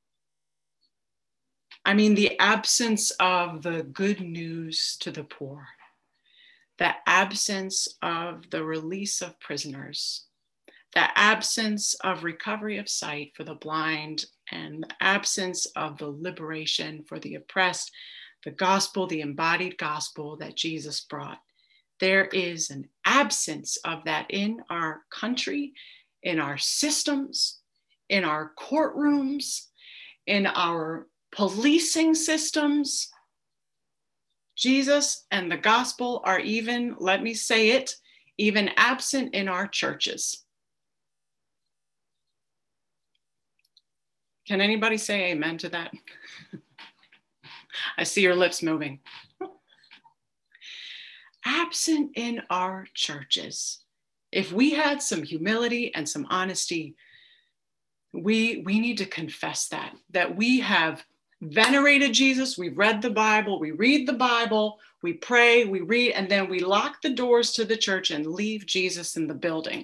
I mean, the absence of the good news to the poor, the absence of the release of prisoners, the absence of recovery of sight for the blind, and the absence of the liberation for the oppressed, the gospel, the embodied gospel that Jesus brought. There is an absence of that in our country, in our systems, in our courtrooms, in our policing systems. Jesus and the gospel are even, let me say it, even absent in our churches. Can anybody say amen to that? I see your lips moving. Absent in our churches. If we had some humility and some honesty, we, we need to confess that, that we have venerated Jesus, we've read the Bible, we read the Bible, we pray, we read, and then we lock the doors to the church and leave Jesus in the building.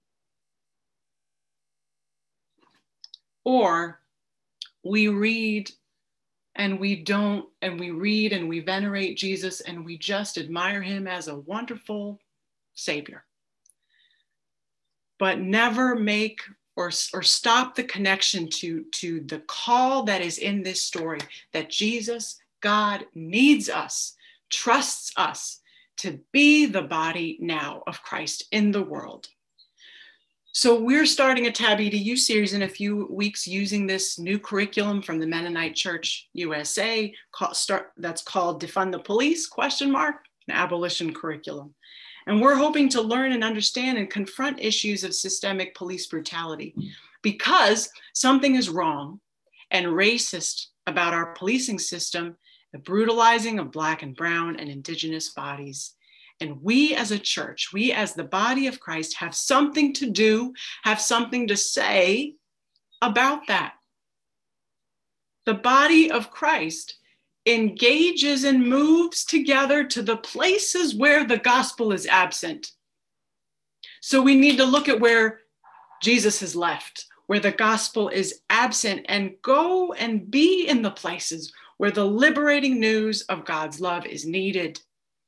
Or we read and we don't, and we read and we venerate Jesus and we just admire him as a wonderful Savior, but never make or, or stop the connection to, to the call that is in this story, that Jesus, God, needs us, trusts us to be the body now of Christ in the world. So we're starting a Tab E D U series in a few weeks using this new curriculum from the Mennonite Church U S A call, start, that's called Defund the Police, question mark, an abolition curriculum. And we're hoping to learn and understand and confront issues of systemic police brutality, because something is wrong and racist about our policing system, the brutalizing of Black and Brown and Indigenous bodies. And we as a church, we as the body of Christ have something to do, have something to say about that. The body of Christ engages and moves together to the places where the gospel is absent. So we need to look at where Jesus has left, where the gospel is absent, and go and be in the places where the liberating news of God's love is needed.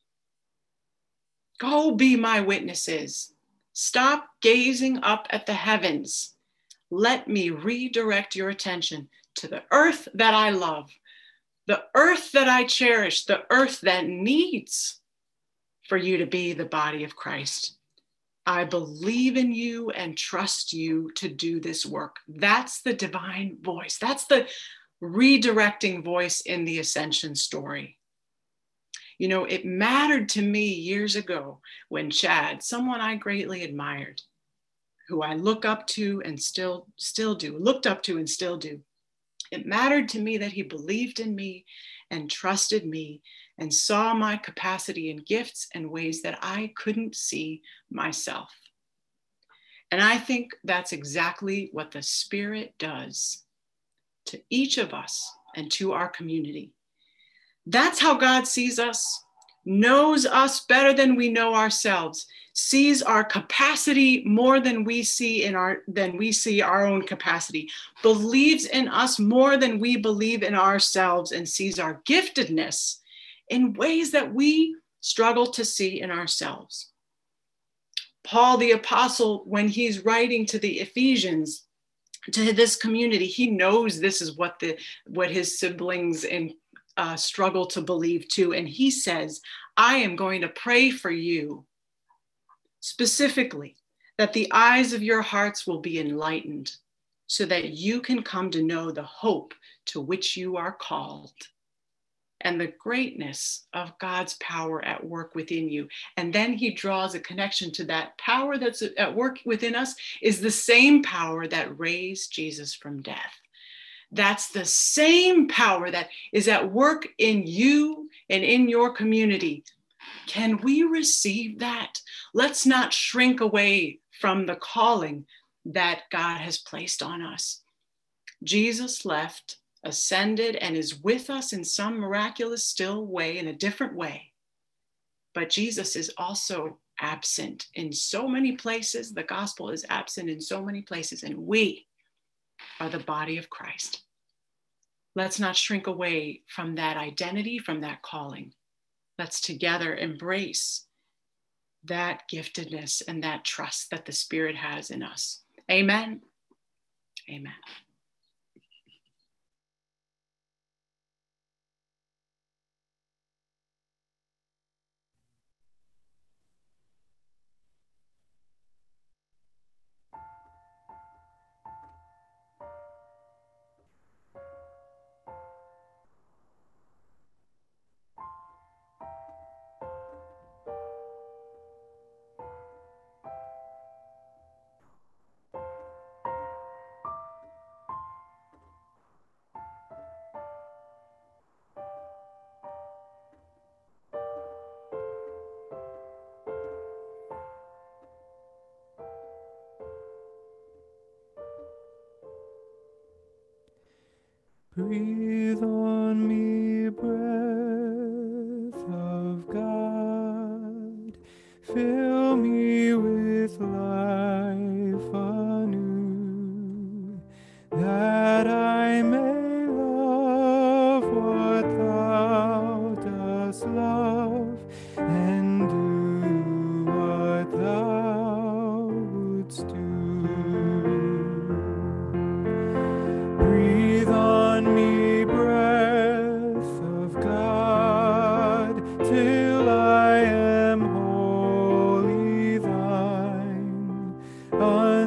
Go be my witnesses. Stop gazing up at the heavens. Let me redirect your attention to the earth that I love, the earth that I cherish, the earth that needs for you to be the body of Christ. I believe in you and trust you to do this work. That's the divine voice. That's the redirecting voice in the ascension story. You know, it mattered to me years ago when Chad, someone I greatly admired, who I look up to and still, still do, looked up to and still do. It mattered to me that he believed in me and trusted me and saw my capacity and gifts in ways that I couldn't see myself. And I think that's exactly what the Spirit does to each of us and to our community. That's how God sees us, knows us better than we know ourselves, sees our capacity more than we see in our than we see our own capacity, believes in us more than we believe in ourselves, and sees our giftedness in ways that we struggle to see in ourselves. Paul the apostle, when he's writing to the Ephesians, to this community, he knows this is what the what his siblings in Uh, struggle to believe too. And he says, I am going to pray for you specifically that the eyes of your hearts will be enlightened so that you can come to know the hope to which you are called and the greatness of God's power at work within you. And then he draws a connection to that power that's at work within us is the same power that raised Jesus from death. That's the same power that is at work in you and in your community. Can we receive that? Let's not shrink away from the calling that God has placed on us. Jesus left, ascended, and is with us in some miraculous still way, in a different way. But Jesus is also absent in so many places. The gospel is absent in so many places, and we are the body of Christ. Let's not shrink away from that identity, from that calling. Let's together embrace that giftedness and that trust that the Spirit has in us. Amen. Amen. Breathe on me, breath of God, fill me with life anew, that I may love what thou dost love, and do what thou wouldst do.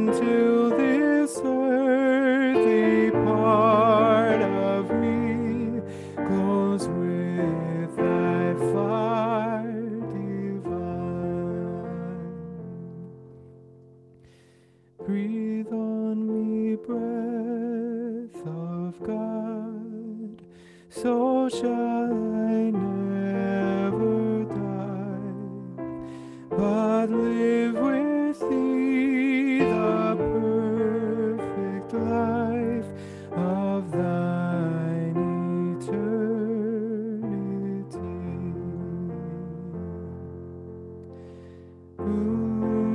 until this earthly part of me glows with thy fire divine. Breathe on me, breath of God, so shall I never die, but live with thee the perfect life of thine eternity. Ooh.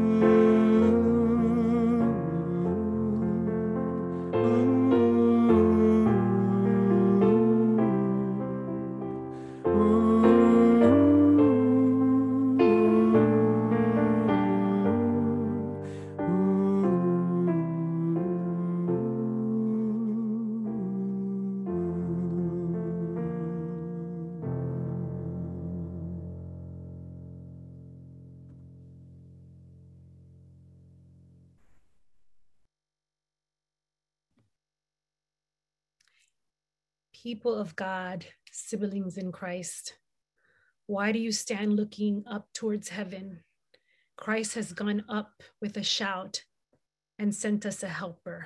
People of God, siblings in Christ, why do you stand looking up towards heaven? Christ has gone up with a shout and sent us a helper.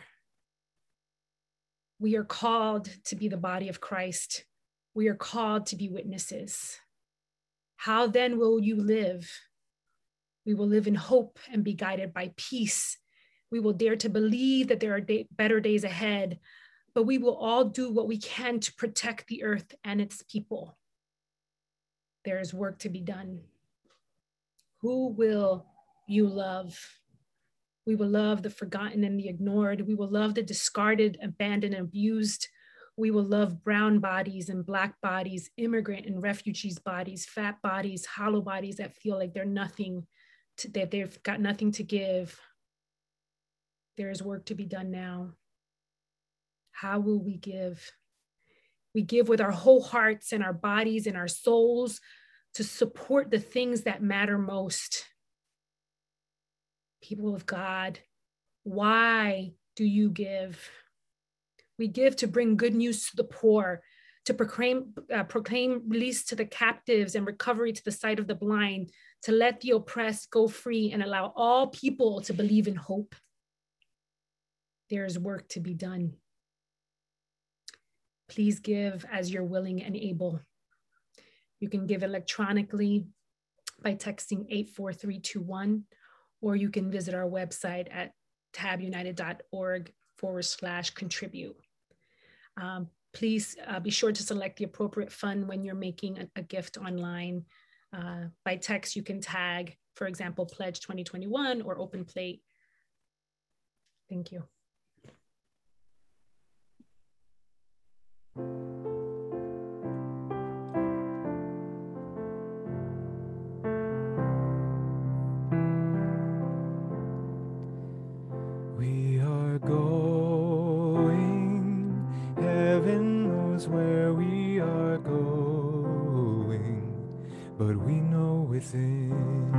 We are called to be the body of Christ. We are called to be witnesses. How then will you live? We will live in hope and be guided by peace. We will dare to believe that there are day- better days ahead, but we will all do what we can to protect the earth and its people. There is work to be done. Who will you love? We will love the forgotten and the ignored. We will love the discarded, abandoned, and abused. We will love brown bodies and Black bodies, immigrant and refugees bodies, fat bodies, hollow bodies that feel like they're nothing, to, that they've got nothing to give. There is work to be done now. How will we give? We give with our whole hearts and our bodies and our souls to support the things that matter most. People of God, why do you give? We give to bring good news to the poor, to proclaim, uh, proclaim release to the captives and recovery to the sight of the blind, to let the oppressed go free and allow all people to believe in hope. There is work to be done. Please give as you're willing and able. You can give electronically by texting eight four three two one, or you can visit our website at tabunited.org forward slash contribute. Um, please uh, be sure to select the appropriate fund when you're making a, a gift online. Uh, by text, you can tag, for example, Pledge twenty twenty-one or Open Plate. Thank you. We are going, heaven knows where we are going, but we know within,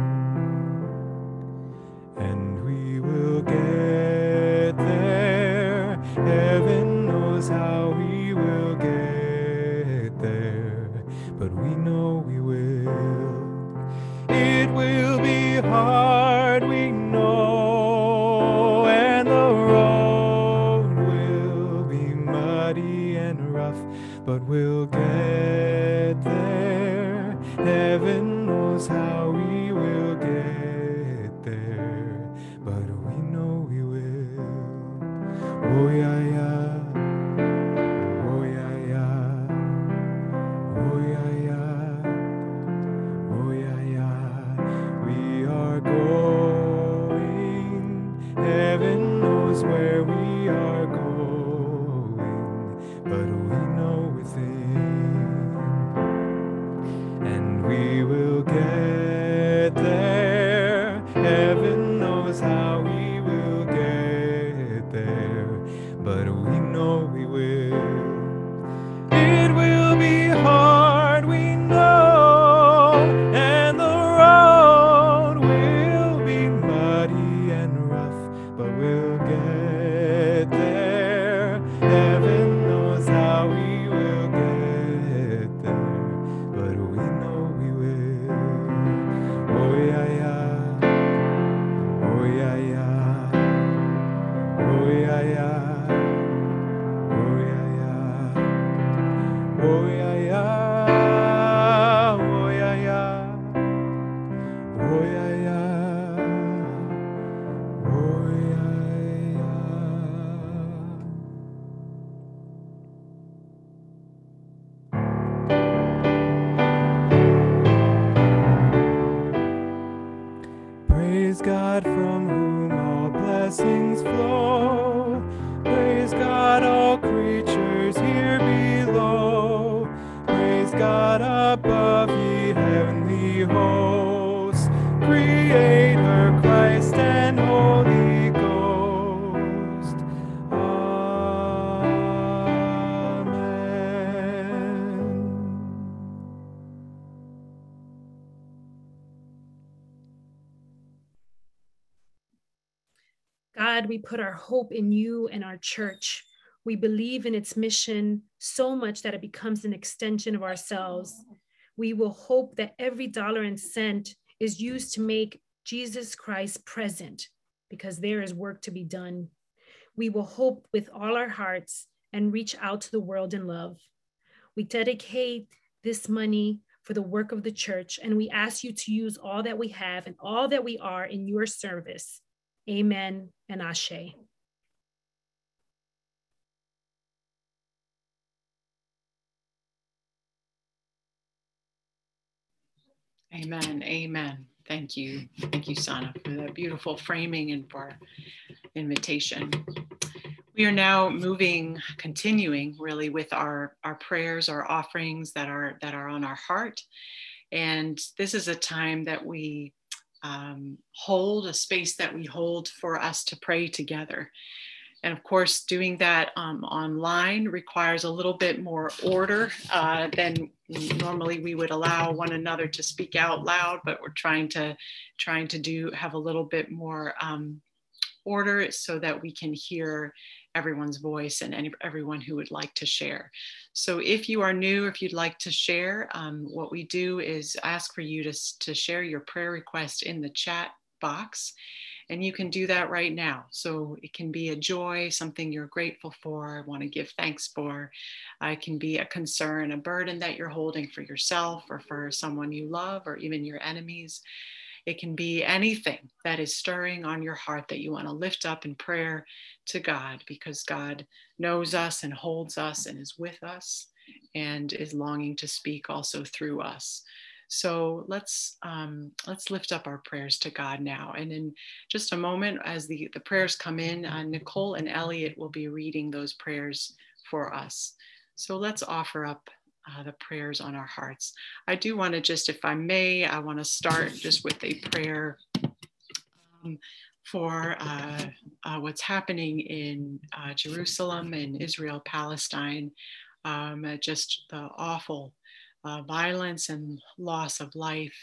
and we will get there. Heaven knows how we will get there, but we know we will. It will be hard, we know, and the road will be muddy and rough, but we'll get there. Heaven knows how we will get there, but we know we will. Oh yeah, yeah. Oh yeah, yeah. Oh yeah, yeah. Oh yeah, yeah. We are going. Heaven knows where we are going, but we know within, and we will get there. Heaven knows how we will get there, but we know we will. It will be hard, we know, and the road will be muddy and rough, but we'll get there. Heaven knows how we will get there, but we know we will. Oh yeah, yeah. Oh yeah, yeah. Oh yeah, yeah. Oh yeah, yeah. Oh yeah, yeah. Oh yeah, yeah. Oh yeah, yeah. Oh yeah, yeah. Praise God from whom all blessings flow. Praise God, all creatures here below. Praise God above, ye heavenly hosts. Creator, Christ, and Holy Ghost. Amen. God, we put our hope in you and our church. We believe in its mission so much that it becomes an extension of ourselves. We will hope that every dollar and cent is used to make Jesus Christ present, because there is work to be done. We will hope with all our hearts and reach out to the world in love. We dedicate this money for the work of the church, and we ask you to use all that we have and all that we are in your service. Amen and Ashe. Amen. Amen. Thank you. Thank you, Sana, for that beautiful framing and for our invitation. We are now moving, continuing really with our, our prayers, our offerings that are, that are on our heart. And this is a time that we um, hold, a space that we hold for us to pray together. And of course, doing that um, online requires a little bit more order uh, than normally we would allow one another to speak out loud, but we're trying to trying to do have a little bit more um, order so that we can hear everyone's voice and any, everyone who would like to share. So if you are new, if you'd like to share, um, what we do is ask for you to, to share your prayer request in the chat box. And you can do that right now. So it can be a joy, something you're grateful for, want to give thanks for. Uh, it can be a concern, a burden that you're holding for yourself or for someone you love or even your enemies. It can be anything that is stirring on your heart that you want to lift up in prayer to God, because God knows us and holds us and is with us and is longing to speak also through us. So let's um, let's lift up our prayers to God now. And in just a moment, as the, the prayers come in, uh, Nicole and Elliot will be reading those prayers for us. So let's offer up uh, the prayers on our hearts. I do want to just, if I may, I want to start just with a prayer um, for uh, uh, what's happening in uh, Jerusalem and Israel, Palestine, um, uh, just the awful Uh, violence and loss of life.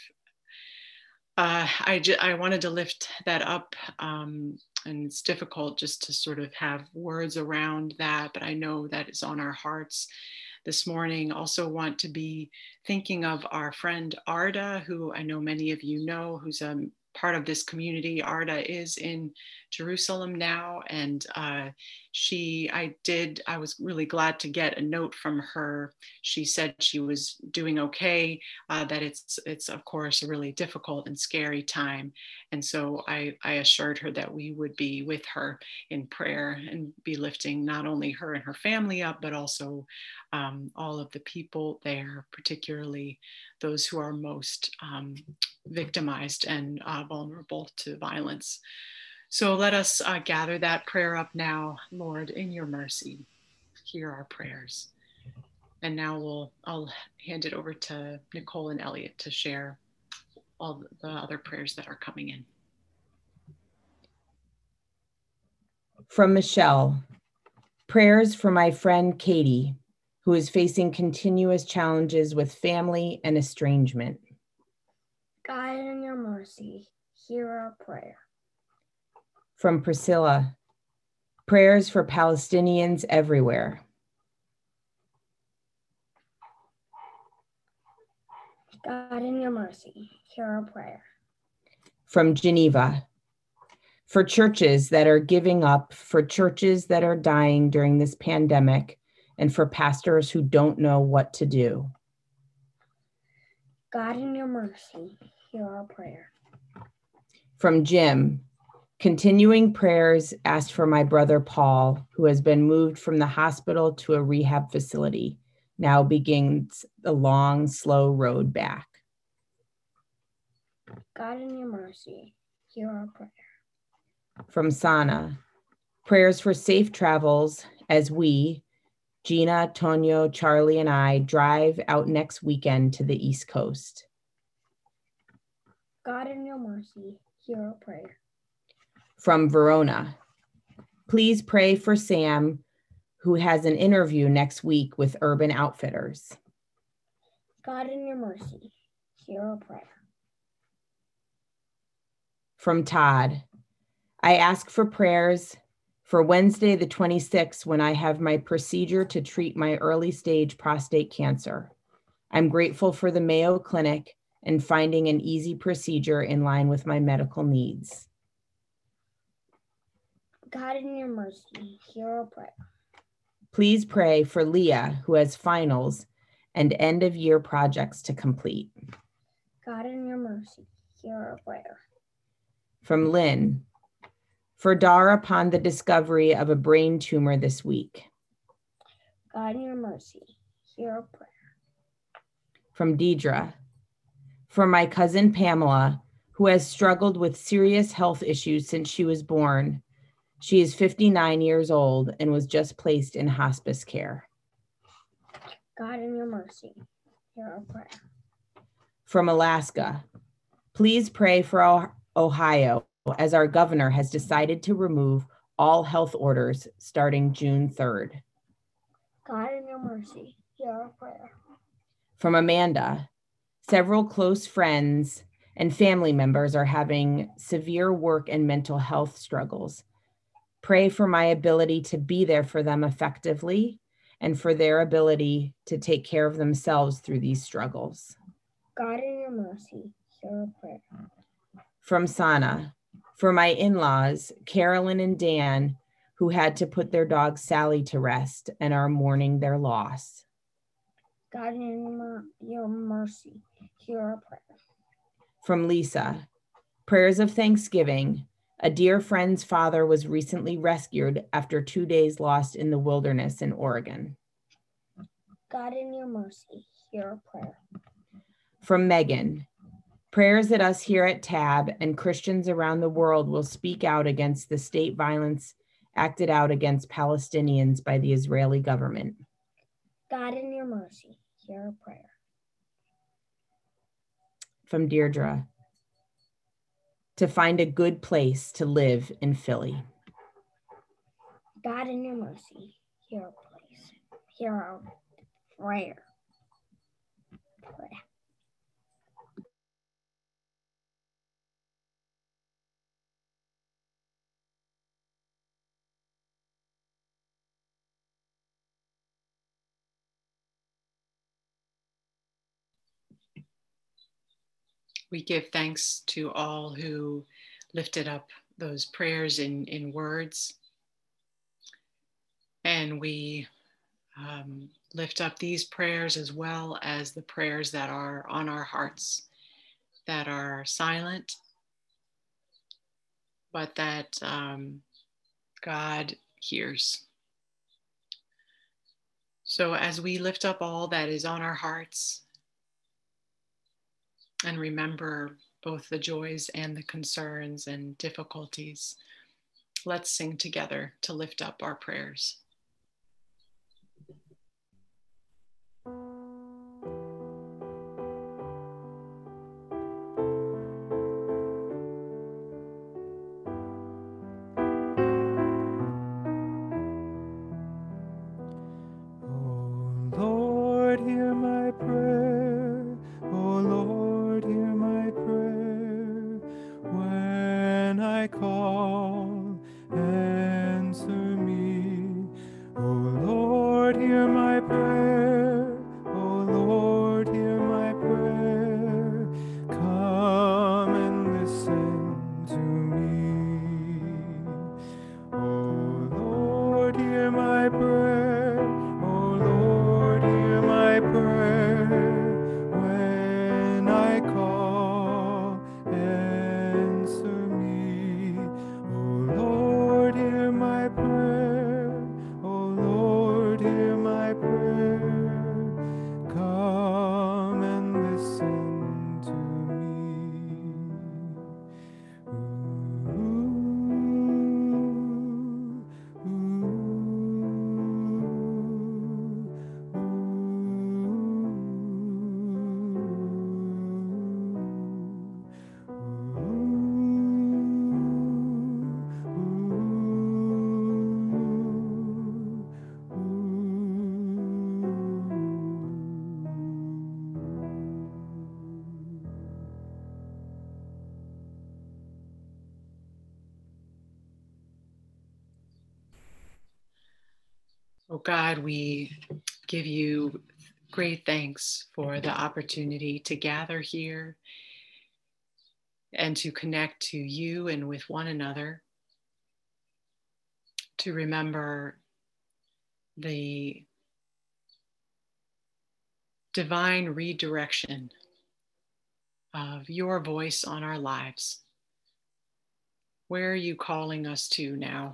Uh, I, j- I wanted to lift that up, um, and it's difficult just to sort of have words around that, but I know that is on our hearts this morning. Also want to be thinking of our friend Arda, who I know many of you know, who's a part of this community. Arda is in Jerusalem now, and uh, she, I did, I was really glad to get a note from her. She said she was doing okay, uh, that it's, it's of course a really difficult and scary time. And so I, I assured her that we would be with her in prayer and be lifting not only her and her family up, but also um, all of the people there, particularly those who are most um, victimized and uh, vulnerable to violence. So let us uh, gather that prayer up now. Lord, in your mercy, hear our prayers. And now we'll, I'll hand it over to Nicole and Elliot to share all the other prayers that are coming in. From Michelle, prayers for my friend Katie, who is facing continuous challenges with family and estrangement. God, in your mercy, hear our prayer. From Priscilla, prayers for Palestinians everywhere. God, in your mercy, hear our prayer. From Geneva, for churches that are giving up, for churches that are dying during this pandemic, and for pastors who don't know what to do. God, in your mercy, hear our prayer. From Jim, continuing prayers asked for my brother Paul, who has been moved from the hospital to a rehab facility. Now begins the long, slow road back. God, in your mercy, hear our prayer. From Sana, prayers for safe travels as we, Gina, Tonio, Charlie, and I drive out next weekend to the East Coast. God, in your mercy, hear our prayer. From Verona, please pray for Sam, who has an interview next week with Urban Outfitters. God, in your mercy, hear our prayer. From Todd, I ask for prayers for Wednesday the twenty-sixth when I have my procedure to treat my early stage prostate cancer. I'm grateful for the Mayo Clinic and finding an easy procedure in line with my medical needs. God, in your mercy, hear our prayer. Please pray for Leah, who has finals and end of year projects to complete. God, in your mercy, hear our prayer. From Lynn, for Dar upon the discovery of a brain tumor this week. God, in your mercy, hear our prayer. From Deidre, for my cousin Pamela, who has struggled with serious health issues since she was born. She is fifty-nine years old and was just placed in hospice care. God, in your mercy, hear our prayer. From Alaska, please pray for Ohio as our governor has decided to remove all health orders starting June third. God, in your mercy, hear our prayer. From Amanda, several close friends and family members are having severe work and mental health struggles. Pray for my ability to be there for them effectively and for their ability to take care of themselves through these struggles. God, in your mercy, hear our prayer. From Sana, for my in-laws, Carolyn and Dan, who had to put their dog Sally to rest and are mourning their loss. God, in your mercy, hear our prayer. From Lisa, prayers of thanksgiving. A dear friend's father was recently rescued after two days lost in the wilderness in Oregon. God, in your mercy, hear our prayer. From Megan, prayers that us here at TAB and Christians around the world will speak out against the state violence acted out against Palestinians by the Israeli government. God, in your mercy, hear our prayer. From Deirdre, to find a good place to live in Philly. God, in your mercy, hear our place, hear our prayer. prayer. We give thanks to all who lifted up those prayers in, in words. And we um, lift up these prayers as well as the prayers that are on our hearts, that are silent, but that um, God hears. So as we lift up all that is on our hearts, and remember both the joys and the concerns and difficulties, let's sing together to lift up our prayers. Oh Lord, hear my prayer. Oh Lord, hear my prayer. When I call hear my prayer. O Lord, hear my prayer. Come and listen to me. O Lord, hear my prayer. O Lord, hear my prayer. When I call, answer me. O Lord, hear my prayer. O Lord, hear my prayer. Come and listen to Oh God, we give you great thanks for the opportunity to gather here and to connect to you and with one another, to remember the divine redirection of your voice on our lives. Where are you calling us to now?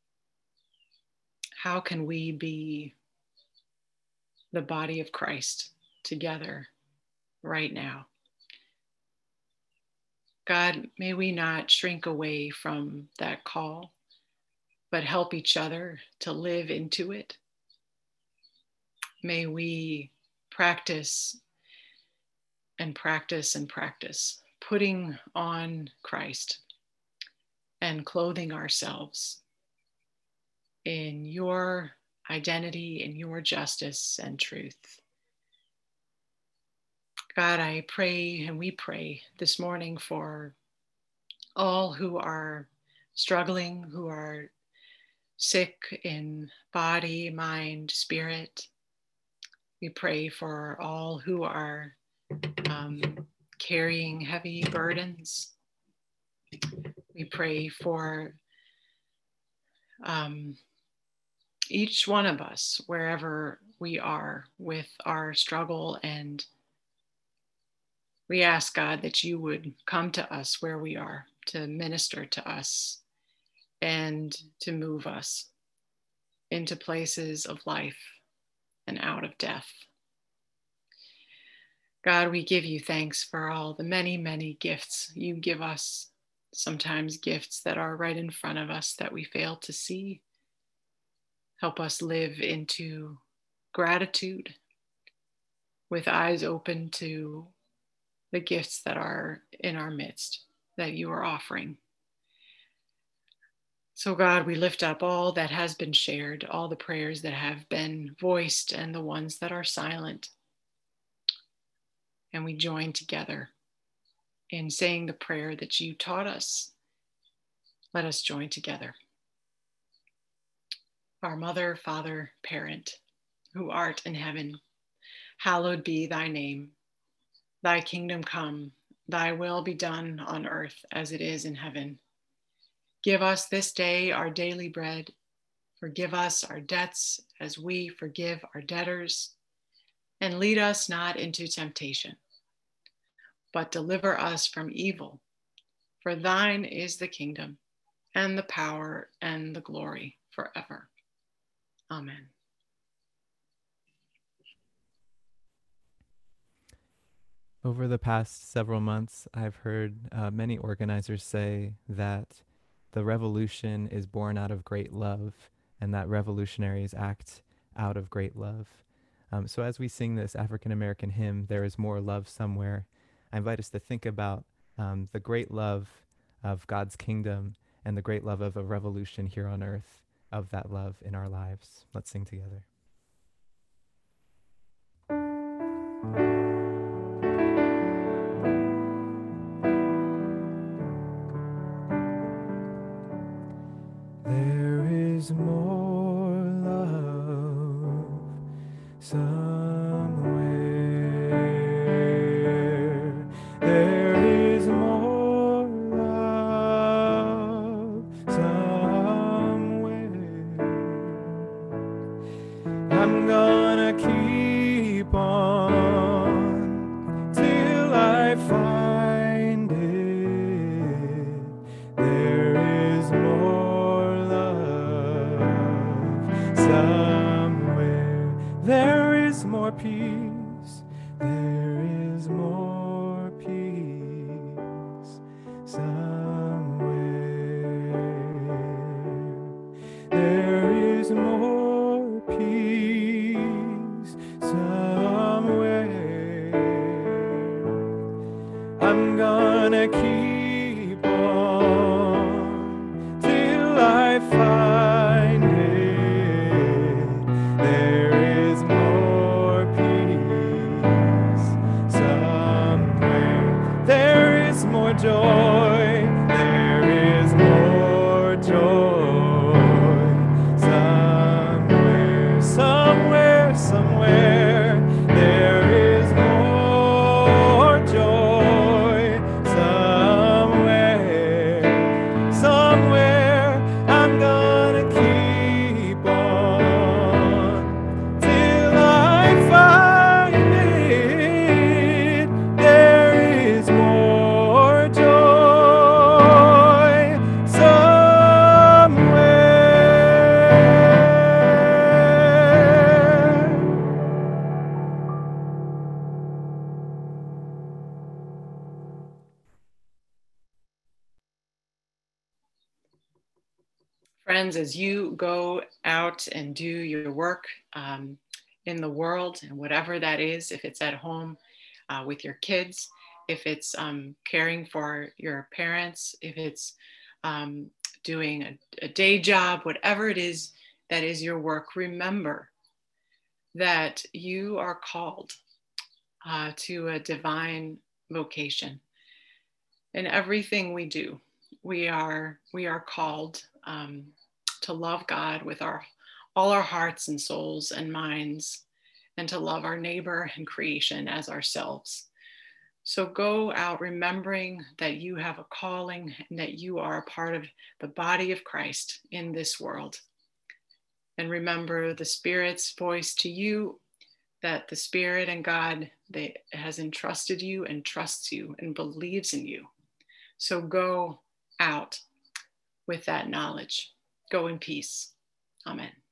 How can we be the body of Christ together right now? God, may we not shrink away from that call, but help each other to live into it. May we practice and practice and practice, putting on Christ and clothing ourselves in your identity, in your justice and truth. God, I pray and we pray this morning for all who are struggling, who are sick in body, mind, spirit. We pray for all who are um, carrying heavy burdens. We pray for um, each one of us, wherever we are with our struggle, and we ask, God, that you would come to us where we are, to minister to us and to move us into places of life and out of death. God, we give you thanks for all the many, many gifts you give us, sometimes gifts that are right in front of us that we fail to see. Help us live into gratitude with eyes open to the gifts that are in our midst, that you are offering. So God, we lift up all that has been shared, all the prayers that have been voiced and the ones that are silent. And we join together in saying the prayer that you taught us. Let us join together. Our Mother, Father, Parent, who art in heaven, hallowed be thy name. Thy kingdom come, thy will be done on earth as it is in heaven. Give us this day our daily bread. Forgive us our debts as we forgive our debtors. And lead us not into temptation, but deliver us from evil. For thine is the kingdom and the power and the glory forever. Amen. Over the past several months, I've heard uh, many organizers say that the revolution is born out of great love, and that revolutionaries act out of great love. Um, so as we sing this African-American hymn, There Is More Love Somewhere, I invite us to think about um, the great love of God's kingdom and the great love of a revolution here on earth, of that love in our lives. Let's sing together. There is more love somewhere there is more love, somewhere I'm gonna keep on till I find it. There is more love somewhere. There is more peace. There is more peace somewhere. There is more peace somewhere. I'm gonna keep on till I find it. There is more peace somewhere. There is more joy. There is more joy somewhere, somewhere, somewhere. There is more joy somewhere, somewhere. I'm gonna keep on till I find it. There is more joy somewhere. Friends, as you go out and do your work um, in the world, and whatever that is, if it's at home uh, with your kids, if it's um, caring for your parents, if it's um, doing a, a day job, whatever it is that is your work, remember that you are called uh, to a divine vocation. In everything we do, we are we are called um, to love God with our all our hearts and souls and minds, and to love our neighbor and creation as ourselves. So go out remembering that you have a calling and that you are a part of the body of Christ in this world. And remember the Spirit's voice to you, that the Spirit and God they, has entrusted you and trusts you and believes in you. So go out with that knowledge. Go in peace. Amen.